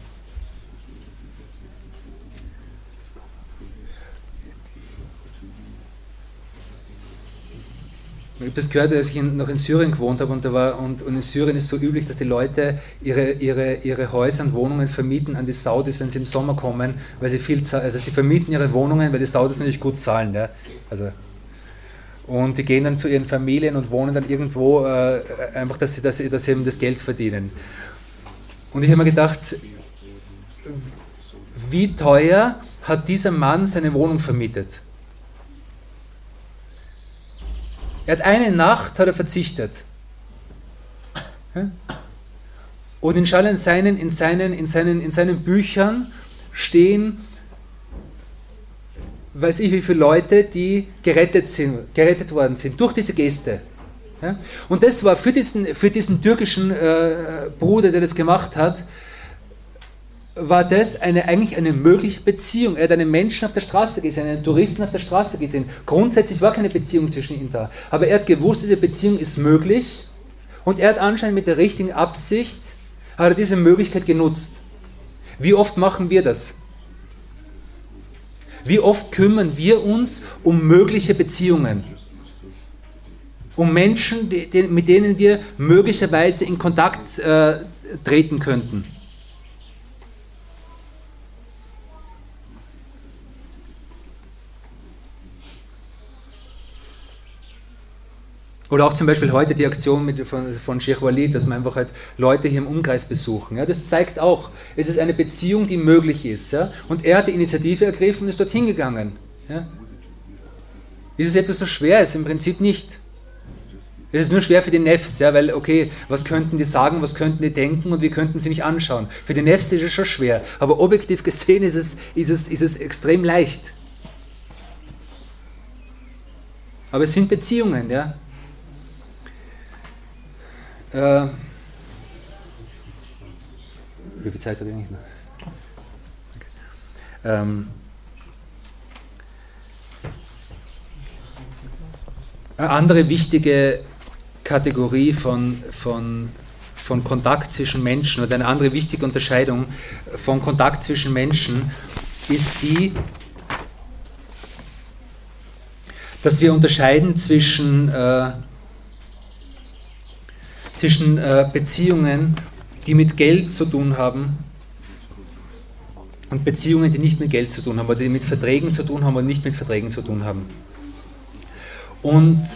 Ich habe das gehört, als ich noch in Syrien gewohnt habe und in Syrien ist so üblich, dass die Leute ihre Häuser und Wohnungen vermieten an die Saudis, wenn sie im Sommer kommen, weil sie sie vermieten ihre Wohnungen, weil die Saudis natürlich gut zahlen. Ja? Also, und die gehen dann zu ihren Familien und wohnen dann irgendwo, einfach, dass sie eben das Geld verdienen. Und ich habe mir gedacht, wie teuer hat dieser Mann seine Wohnung vermietet? Er hat eine Nacht verzichtet. Und in seinen Büchern stehen, weiß ich wie viele Leute, die gerettet worden sind durch diese Geste. Und das war für diesen türkischen Bruder, der das gemacht hat, war das eigentlich eine mögliche Beziehung. Er hat einen Menschen auf der Straße gesehen, einen Touristen auf der Straße gesehen. Grundsätzlich war keine Beziehung zwischen ihnen da. Aber er hat gewusst, diese Beziehung ist möglich und er hat anscheinend mit der richtigen Absicht hat er diese Möglichkeit genutzt. Wie oft machen wir das? Wie oft kümmern wir uns um mögliche Beziehungen? Um Menschen, mit denen wir möglicherweise in Kontakt treten könnten. Oder auch zum Beispiel heute die Aktion von Sheikh Walid, dass man einfach halt Leute hier im Umkreis besuchen. Ja, das zeigt auch, es ist eine Beziehung, die möglich ist. Ja, und er hat die Initiative ergriffen und ist dorthin gegangen. Ja. Ist es etwas so schwer? Ist im Prinzip nicht. Es ist nur schwer für die Nefs, ja, weil, okay, was könnten die sagen, was könnten die denken und wie könnten sie mich anschauen? Für die Nefs ist es schon schwer, aber objektiv gesehen ist es extrem leicht. Aber es sind Beziehungen, ja. Wie viel Zeit habe ich eigentlich noch? Eine andere wichtige Kategorie von Kontakt zwischen Menschen oder eine andere wichtige Unterscheidung von Kontakt zwischen Menschen ist die, dass wir unterscheiden zwischen Beziehungen, die mit Geld zu tun haben und Beziehungen, die nicht mit Geld zu tun haben, oder die mit Verträgen zu tun haben und nicht mit Verträgen zu tun haben. Und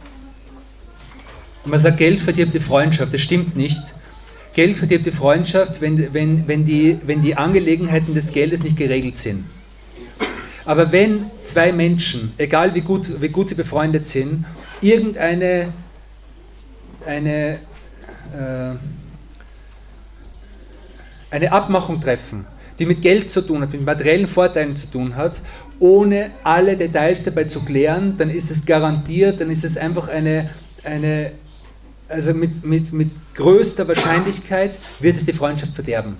man sagt, Geld verdirbt die Freundschaft, das stimmt nicht. Geld verdirbt die Freundschaft, wenn die Angelegenheiten des Geldes nicht geregelt sind. Aber wenn zwei Menschen, egal wie gut sie befreundet sind, irgendeine Abmachung treffen, die mit Geld zu tun hat, mit materiellen Vorteilen zu tun hat, ohne alle Details dabei zu klären, dann ist es garantiert, dann ist es einfach also mit größter Wahrscheinlichkeit wird es die Freundschaft verderben.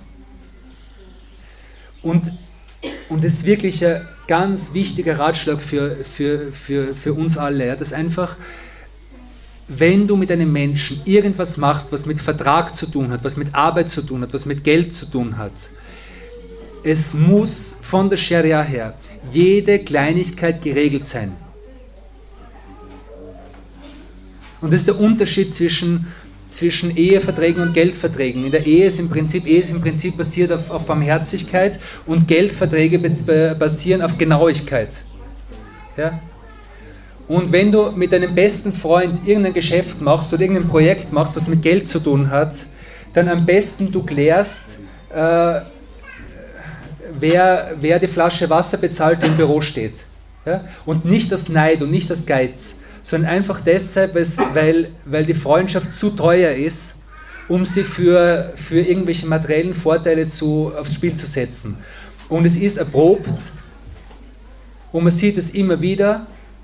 Und das ist wirklich ein ganz wichtiger Ratschlag für uns alle, ja, dass einfach, wenn du mit einem Menschen irgendwas machst, was mit Vertrag zu tun hat, was mit Arbeit zu tun hat, was mit Geld zu tun hat, es muss von der Scharia her jede Kleinigkeit geregelt sein. Und das ist der Unterschied zwischen Eheverträgen und Geldverträgen. In der Ehe ist im Prinzip basiert auf Barmherzigkeit und Geldverträge basieren auf Genauigkeit. Ja? Und wenn du mit deinem besten Freund irgendein Geschäft machst oder irgendein Projekt machst, was mit Geld zu tun hat, dann am besten du klärst, wer die Flasche Wasser bezahlt, die im Büro steht. Ja? Und nicht aus Neid und nicht aus Geiz, sondern einfach deshalb, weil die Freundschaft zu teuer ist, um sie für irgendwelche materiellen Vorteile aufs Spiel zu setzen. Und es ist erprobt, und man sieht es immer wieder,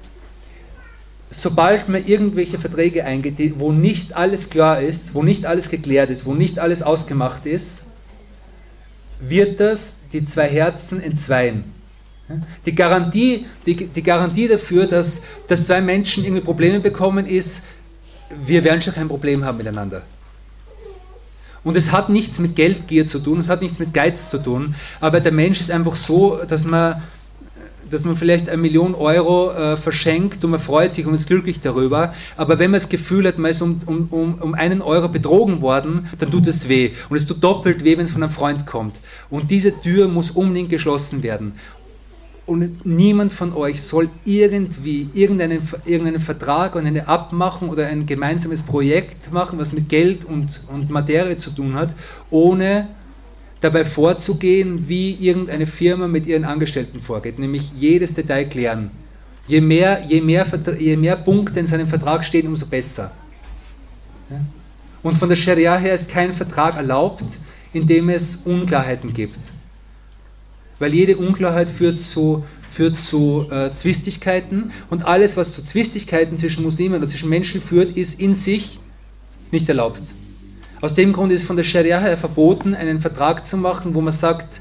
sobald man irgendwelche Verträge eingeht, wo nicht alles klar ist, wo nicht alles geklärt ist, wo nicht alles ausgemacht ist, wird das die zwei Herzen entzweien. Die Garantie dafür, dass zwei Menschen irgendwie Probleme bekommen, ist, wir werden schon kein Problem haben miteinander. Und es hat nichts mit Geldgier zu tun, es hat nichts mit Geiz zu tun, aber der Mensch ist einfach so, dass man vielleicht 1 Million Euro verschenkt und man freut sich und ist glücklich darüber, aber wenn man das Gefühl hat, man ist um 1 Euro betrogen worden, dann tut es weh. Und es tut doppelt weh, wenn es von einem Freund kommt. Und diese Tür muss unbedingt geschlossen werden. Und niemand von euch soll irgendwie irgendeinen Vertrag und eine Abmachung oder ein gemeinsames Projekt machen, was mit Geld und Materie zu tun hat, ohne dabei vorzugehen, wie irgendeine Firma mit ihren Angestellten vorgeht, nämlich jedes Detail klären. Je mehr Punkte in seinem Vertrag stehen, umso besser. Ja? Und von der Scharia her ist kein Vertrag erlaubt, in dem es Unklarheiten gibt. Weil jede Unklarheit führt zu Zwistigkeiten, und alles, was zu Zwistigkeiten zwischen Muslimen oder zwischen Menschen führt, ist in sich nicht erlaubt. Aus dem Grund ist von der Scharia her verboten, einen Vertrag zu machen, wo man sagt,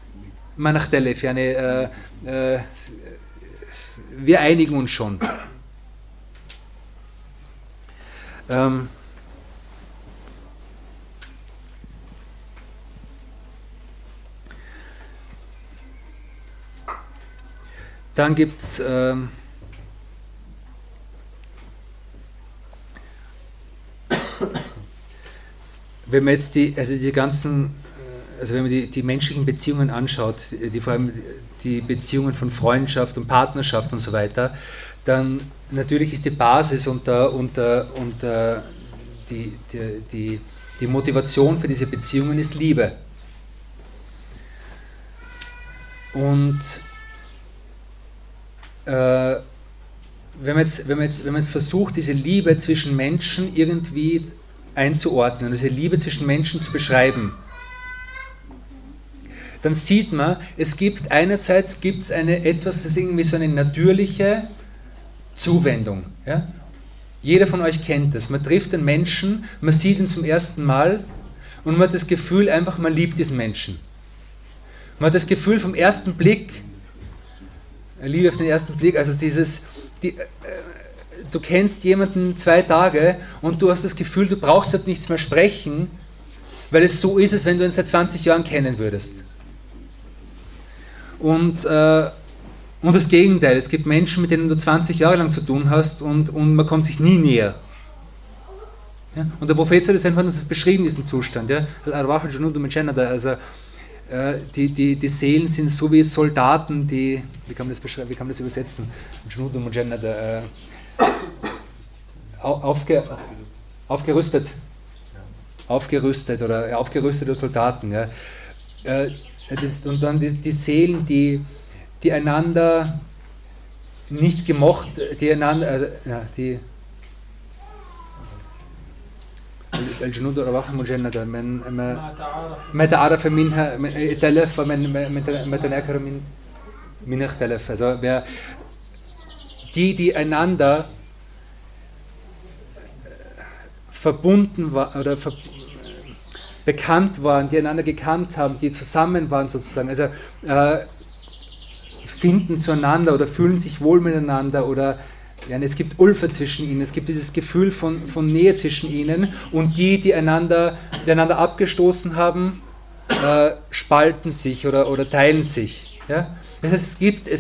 wir einigen uns schon. Dann gibt es wenn man jetzt die menschlichen Beziehungen anschaut, vor allem die Beziehungen von Freundschaft und Partnerschaft und so weiter, dann natürlich ist die Basis und die Motivation für diese Beziehungen ist Liebe. Und wenn man jetzt versucht, diese Liebe zwischen Menschen irgendwie einzuordnen, diese Liebe zwischen Menschen zu beschreiben, dann sieht man, es gibt einerseits das ist irgendwie so eine natürliche Zuwendung. Ja? Jeder von euch kennt das. Man trifft einen Menschen, man sieht ihn zum ersten Mal und man hat das Gefühl, einfach man liebt diesen Menschen. Man hat das Gefühl vom ersten Blick, Liebe auf den ersten Blick, also du kennst jemanden 2 Tage und du hast das Gefühl, du brauchst dort nichts mehr sprechen, weil es so ist, als wenn du ihn seit 20 Jahren kennen würdest. Und das Gegenteil, es gibt Menschen, mit denen du 20 Jahre lang zu tun hast und man kommt sich nie näher. Ja? Und der Prophet hat uns beschrieben, diesen Zustand. Ja? Also die Seelen sind so wie Soldaten, wie kann man das beschreiben, wie kann man das übersetzen? Aufgerüstete Soldaten. Ja. Und dann die Seelen, die die einander nicht gemocht, die einander, also, ja, die الجنود الأرواح المجندة من ما تعرف منها ائتلف ومن تناكر من اختلف. Also die einander verbunden waren oder bekannt waren, die einander gekannt haben, die zusammen waren sozusagen, also finden zueinander oder fühlen sich wohl miteinander oder ja, es gibt Ulfa zwischen ihnen, es gibt dieses Gefühl von Nähe zwischen ihnen und die einander abgestoßen haben, spalten sich oder teilen sich. Ja? Das heißt,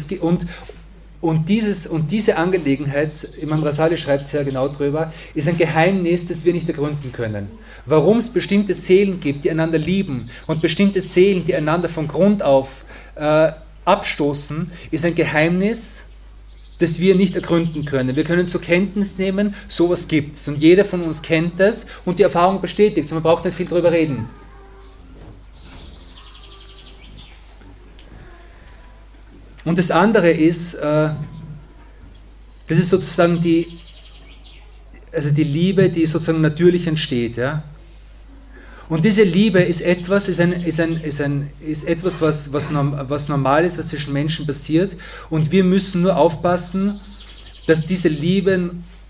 diese Angelegenheit, Imam Rasali schreibt sehr genau drüber, ist ein Geheimnis, das wir nicht ergründen können. Warum es bestimmte Seelen gibt, die einander lieben und bestimmte Seelen, die einander von Grund auf abstoßen, ist ein Geheimnis, das wir nicht ergründen können. Wir können zur Kenntnis nehmen, sowas gibt es. Und jeder von uns kennt das und die Erfahrung bestätigt es. Und man braucht nicht viel darüber reden. Und das andere ist, das ist sozusagen die Liebe, die sozusagen natürlich entsteht. Ja? Und diese Liebe ist etwas, was normal ist, was zwischen Menschen passiert. Und wir müssen nur aufpassen, dass diese Liebe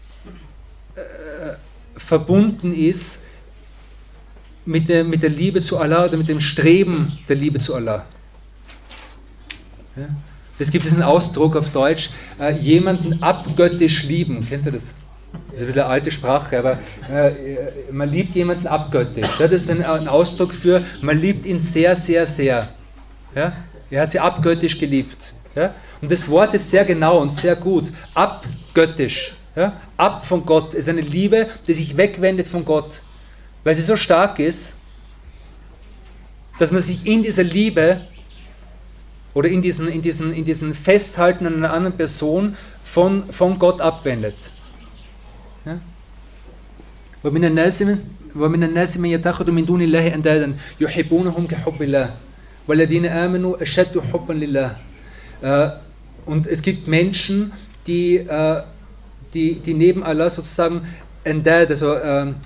verbunden ist mit der Liebe zu Allah oder mit dem Streben der Liebe zu Allah. Ja? Es gibt diesen Ausdruck auf Deutsch, jemanden abgöttisch lieben. Kennst du das? Das ist ein bisschen eine alte Sprache, aber man liebt jemanden abgöttisch. Ja, das ist ein Ausdruck für, man liebt ihn sehr, sehr, sehr. Ja? Er hat sie abgöttisch geliebt. Ja? Und das Wort ist sehr genau und sehr gut. Abgöttisch. Ja? Ab von Gott ist eine Liebe, die sich wegwendet von Gott. Weil sie so stark ist, dass man sich in dieser Liebe oder in diesen Festhalten an einer anderen Person von Gott abwendet. Ja? ومن الناس من يتخذ من دون الله أندادا يحبونهم كحب الله والذين آمنوا أشد حبا لله. Und es gibt Menschen, die neben Allah sozusagen Andad, also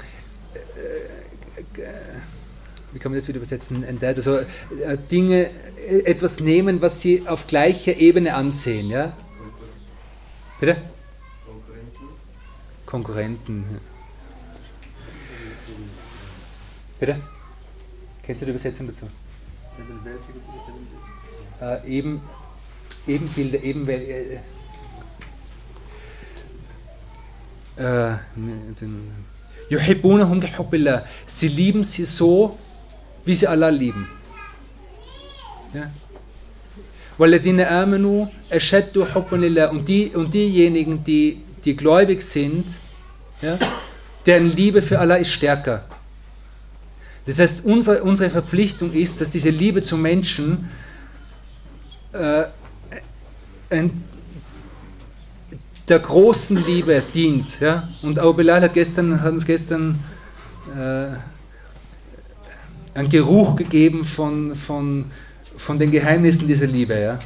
wie kann man das wieder übersetzen? Andad, also Dinge, etwas nehmen, was sie auf gleicher Ebene ansehen. Ja? Bitte? Konkurrenten. Bitte? Kennst du die Übersetzung dazu? Ebenbilder, Yuhibbunahum bihubbillah. Sie lieben sie so, wie sie Allah lieben. Ja? Walladhina amanu ashaddu hubban lillah. Und diejenigen, die gläubig sind, ja, deren Liebe für Allah ist stärker. Das heißt, unsere Verpflichtung ist, dass diese Liebe zu Menschen der großen Liebe dient. Ja? Und Abu Bilal hat uns gestern einen Geruch gegeben von den Geheimnissen dieser Liebe. Ja?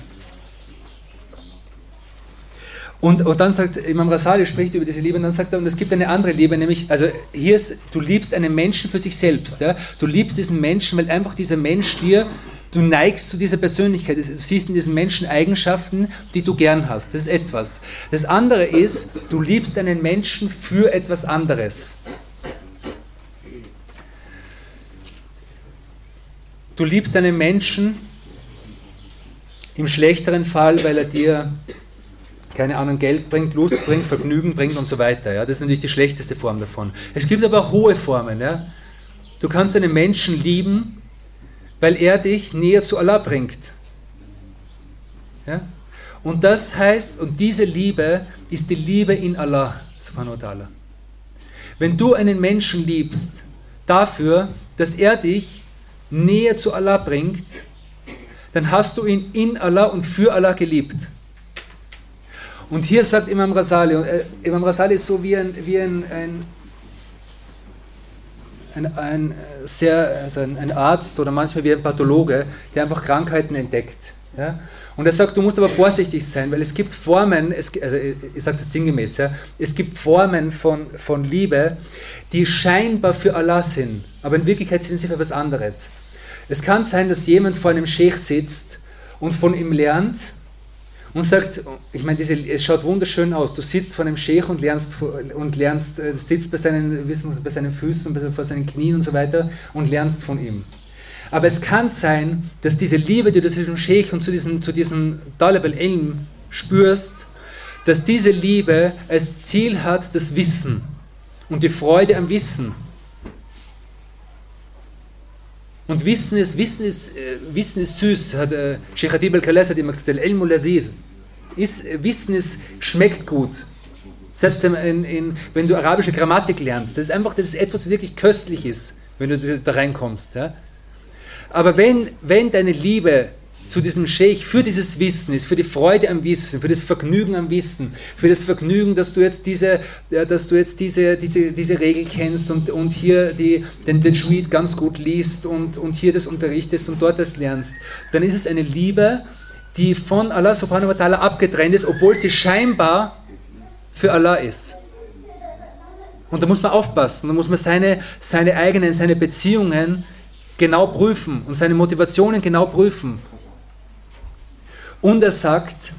Und dann sagt Imam Rasali, spricht über diese Liebe, und dann sagt er, und es gibt eine andere Liebe, nämlich, also hier ist, du liebst einen Menschen für sich selbst. Ja? Du liebst diesen Menschen, weil einfach dieser Mensch du neigst zu dieser Persönlichkeit, du siehst in diesem Menschen Eigenschaften, die du gern hast. Das ist etwas. Das andere ist, du liebst einen Menschen für etwas anderes. Du liebst einen Menschen im schlechteren Fall, weil er dir keine Ahnung, Geld bringt, Lust bringt, Vergnügen bringt und so weiter. Ja? Das ist natürlich die schlechteste Form davon. Es gibt aber auch hohe Formen. Ja? Du kannst einen Menschen lieben, weil er dich näher zu Allah bringt. Ja? Und das heißt, und diese Liebe ist die Liebe in Allah, subhanahu wa ta'ala. Wenn du einen Menschen liebst, dafür, dass er dich näher zu Allah bringt, dann hast du ihn in Allah und für Allah geliebt. Und hier sagt Imam Rasali, Imam Rasali ist so wie ein Arzt oder manchmal wie ein Pathologe, der einfach Krankheiten entdeckt. Ja? Und er sagt, du musst aber vorsichtig sein, weil es gibt Formen, ich sage es sinngemäß, ja, es gibt Formen von Liebe, die scheinbar für Allah sind, aber in Wirklichkeit sind sie für was anderes. Es kann sein, dass jemand vor einem Scheich sitzt und von ihm lernt und sagt, ich meine, es schaut wunderschön aus, du sitzt vor einem Scheich und lernst, sitzt bei seinen Füßen und vor seinen Knien und so weiter und lernst von ihm. Aber es kann sein, dass diese Liebe, die du zu diesem Scheich und zu diesem Talib al-Ilm spürst, dass diese Liebe als Ziel hat das Wissen und die Freude am Wissen. Und Wissen ist süß, hat Sheikh Adib al-Khalas hat immer gesagt, al-Ilmu ladid. Wissen schmeckt gut. Selbst wenn du arabische Grammatik lernst, das ist etwas wirklich Köstliches, wenn du da reinkommst. Ja? Aber wenn deine Liebe zu diesem Scheich für dieses Wissen ist, für die Freude am Wissen, für das Vergnügen am Wissen, für das Vergnügen, dass du jetzt diese Regel kennst und hier den Tajweed ganz gut liest und hier das unterrichtest und dort das lernst, dann ist es eine Liebe, die von Allah subhanahu wa ta'ala abgetrennt ist, obwohl sie scheinbar für Allah ist. Und da muss man aufpassen, da muss man seine Beziehungen genau prüfen und seine Motivationen genau prüfen. Und er sagt,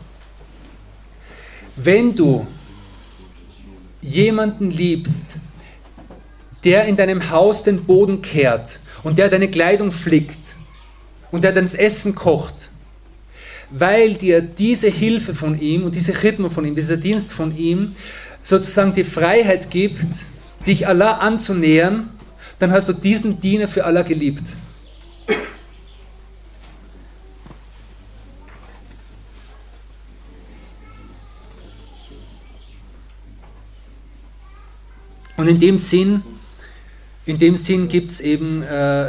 wenn du jemanden liebst, der in deinem Haus den Boden kehrt und der deine Kleidung flickt und der das Essen kocht, weil dir diese Hilfe von ihm und diese Khidma von ihm, dieser Dienst von ihm sozusagen die Freiheit gibt, dich Allah anzunähern, dann hast du diesen Diener für Allah geliebt. Und in dem Sinn gibt es eben,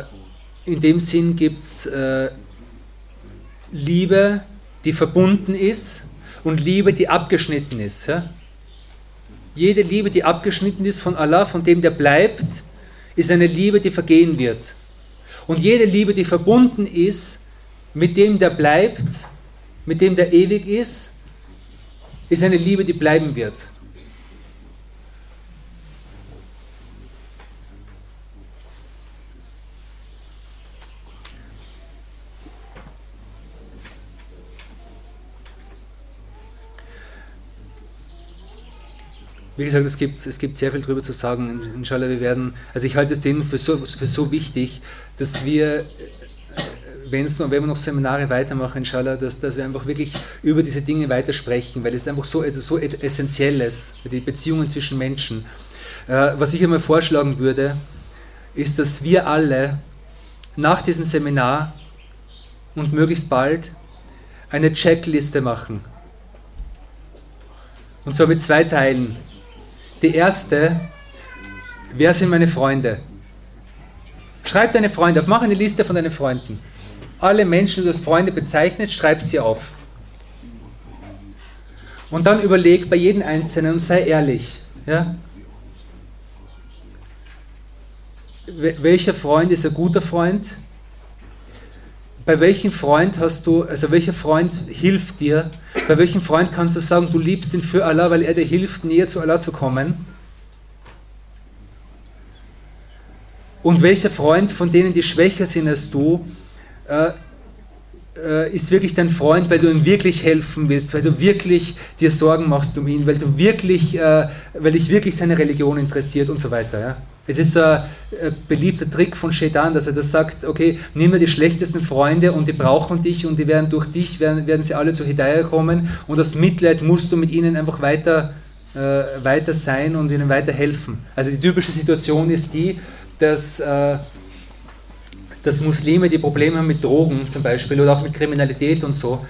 Liebe, die verbunden ist und Liebe, die abgeschnitten ist. Ja? Jede Liebe, die abgeschnitten ist von Allah, von dem der bleibt, ist eine Liebe, die vergehen wird. Und jede Liebe, die verbunden ist mit dem, der bleibt, mit dem, der ewig ist eine Liebe, die bleiben wird. Wie gesagt, es gibt sehr viel darüber zu sagen. Inshallah, ich halte es denen für so wichtig, dass wir, wenn wir noch Seminare weitermachen, inshallah, dass wir einfach wirklich über diese Dinge weitersprechen, weil es einfach so essentiell ist, die Beziehungen zwischen Menschen. Was ich einmal vorschlagen würde, ist, dass wir alle nach diesem Seminar und möglichst bald eine Checkliste machen. Und zwar mit 2 Teilen. Die erste, wer sind meine Freunde? Schreib deine Freunde auf, mach eine Liste von deinen Freunden. Alle Menschen, die du als Freunde bezeichnest, schreib sie auf. Und dann überleg bei jedem Einzelnen und sei ehrlich. Ja? Welcher Freund ist ein guter Freund? Bei welchem Freund welcher Freund hilft dir? Bei welchem Freund kannst du sagen, du liebst ihn für Allah, weil er dir hilft, näher zu Allah zu kommen? Und welcher Freund von denen, die schwächer sind als du, ist wirklich dein Freund, weil du ihm wirklich helfen willst, weil du wirklich dir Sorgen machst um ihn, weil dich wirklich seine Religion interessiert und so weiter. Ja? Es ist so ein beliebter Trick von Shaitan, dass er das sagt, okay, nimm mir die schlechtesten Freunde und die brauchen dich und die werden durch dich, werden sie alle zu Hidayah kommen und aus Mitleid musst du mit ihnen einfach weiter sein und ihnen weiter helfen. Also die typische Situation ist die, dass Muslime, die Probleme haben mit Drogen zum Beispiel oder auch mit Kriminalität und so,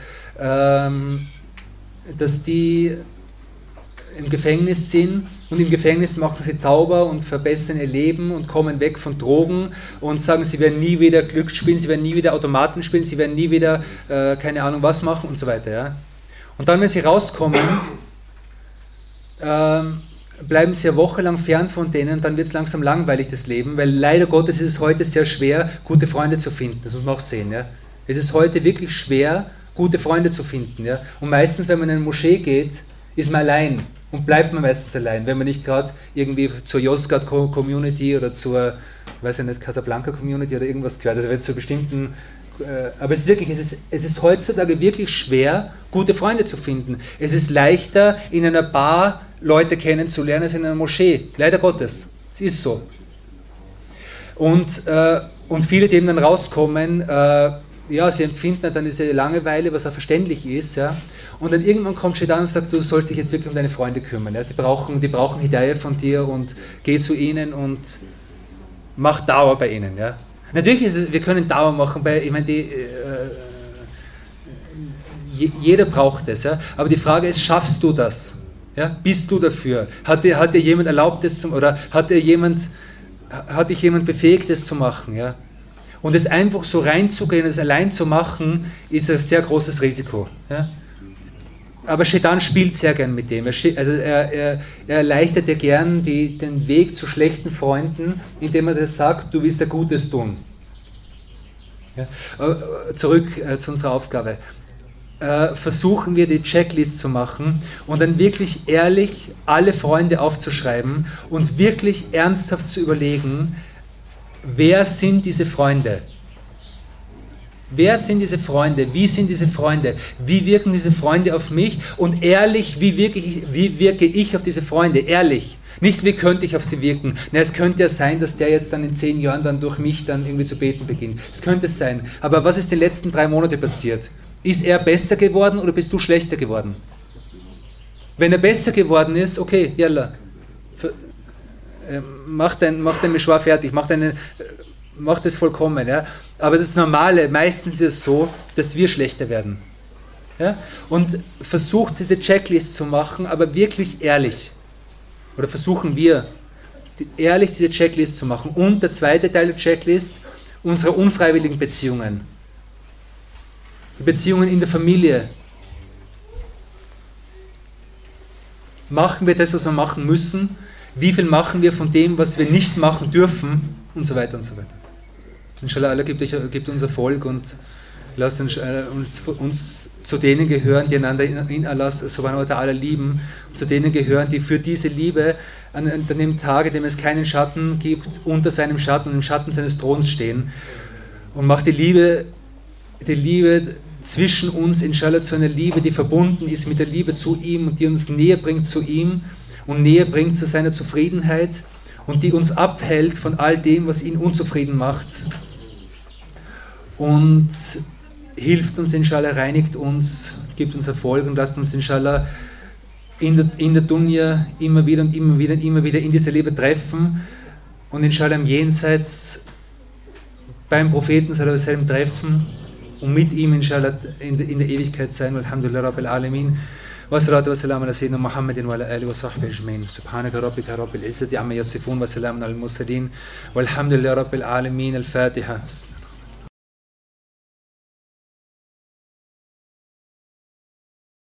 dass die im Gefängnis sind und im Gefängnis machen sie Tauber und verbessern ihr Leben und kommen weg von Drogen und sagen, sie werden nie wieder Glück spielen, sie werden nie wieder Automaten spielen, sie werden nie wieder keine Ahnung was machen und so weiter. Ja? Und dann, wenn sie rauskommen, bleiben sie eine Woche lang fern von denen, dann wird es langsam langweilig, das Leben, weil leider Gottes ist es heute sehr schwer, gute Freunde zu finden, das muss man auch sehen. Ja? Es ist heute wirklich schwer, gute Freunde zu finden. Ja? Und meistens, wenn man in eine Moschee geht, ist man allein und bleibt man meistens allein, wenn man nicht gerade irgendwie zur Yozgat Community oder zur, weiß ich nicht, Casablanca Community oder irgendwas gehört. Also wenn zu bestimmten, aber es ist wirklich, es ist heutzutage wirklich schwer, gute Freunde zu finden. Es ist leichter, in einer Bar Leute kennenzulernen als in einer Moschee. Leider Gottes. Es ist so. Und viele, die eben dann rauskommen, ja, sie empfinden dann diese Langeweile, was auch verständlich ist, ja. Und dann irgendwann kommt Shaitan und sagt, du sollst dich jetzt wirklich um deine Freunde kümmern. Ja? Die brauchen Hidayah von dir und geh zu ihnen und mach Dauer bei ihnen. Ja? Natürlich ist es, wir können Dauer machen, ich meine, jeder braucht es. Ja? Aber die Frage ist, schaffst du das? Ja? Bist du dafür? Hat dir jemand erlaubt, das zu machen? Oder hat dich jemand befähigt, das zu machen? Ja? Und es einfach so reinzugehen, es allein zu machen, ist ein sehr großes Risiko. Ja? Aber Shaitan spielt sehr gern mit dem. Er erleichtert dir gern den Weg zu schlechten Freunden, indem er das sagt, du willst dir Gutes tun. Ja? Zurück zu unserer Aufgabe. Versuchen wir die Checklist zu machen und dann wirklich ehrlich alle Freunde aufzuschreiben und wirklich ernsthaft zu überlegen, wer sind diese Freunde? Wer sind diese Freunde? Wie sind diese Freunde? Wie wirken diese Freunde auf mich? Und ehrlich, wie wirke ich auf diese Freunde? Ehrlich. Nicht, wie könnte ich auf sie wirken? Na, es könnte ja sein, dass der jetzt dann in 10 Jahren dann durch mich dann irgendwie zu beten beginnt. Es könnte es sein. Aber was ist die letzten 3 Monate passiert? Ist er besser geworden oder bist du schlechter geworden? Wenn er besser geworden ist, okay, yalla. Mach dein Mischwar fertig, mach das vollkommen. Ja? Aber das Normale, meistens ist es so, dass wir schlechter werden. Ja? Und versucht diese Checklist zu machen, aber wirklich ehrlich. Oder versuchen wir, ehrlich diese Checklist zu machen. Und der zweite Teil der Checklist, unsere unfreiwilligen Beziehungen. Die Beziehungen in der Familie. Machen wir das, was wir machen müssen? Wie viel machen wir von dem, was wir nicht machen dürfen? Und so weiter und so weiter. Inshallah, Allah gibt uns Erfolg und lasst uns zu denen gehören, die einander in Allah subhanahu wa ta'ala lieben, zu denen gehören, die für diese Liebe an dem Tag, in dem es keinen Schatten gibt, unter seinem Schatten und im Schatten seines Throns stehen. Und macht die Liebe zwischen uns, inshallah, zu einer Liebe, die verbunden ist mit der Liebe zu ihm und die uns näher bringt zu ihm und näher bringt zu seiner Zufriedenheit und die uns abhält von all dem, was ihn unzufrieden macht. Und hilft uns, inshallah, reinigt uns, gibt uns Erfolg und lasst uns, inshallah, in der Dunya immer wieder in dieser Liebe treffen und inshallah im Jenseits beim Propheten sallallahu alaihi wasallam treffen und mit ihm, inshallah, in der Ewigkeit sein. Alhamdulillah Rabbil Alamin. والصلاة والسلام على سيدنا محمد وعلى آله وصحبه أجمعين سبحانك ربك رب العزة عما يصفون وسلام على المرسلين والحمد لله رب العالمين الفاتحة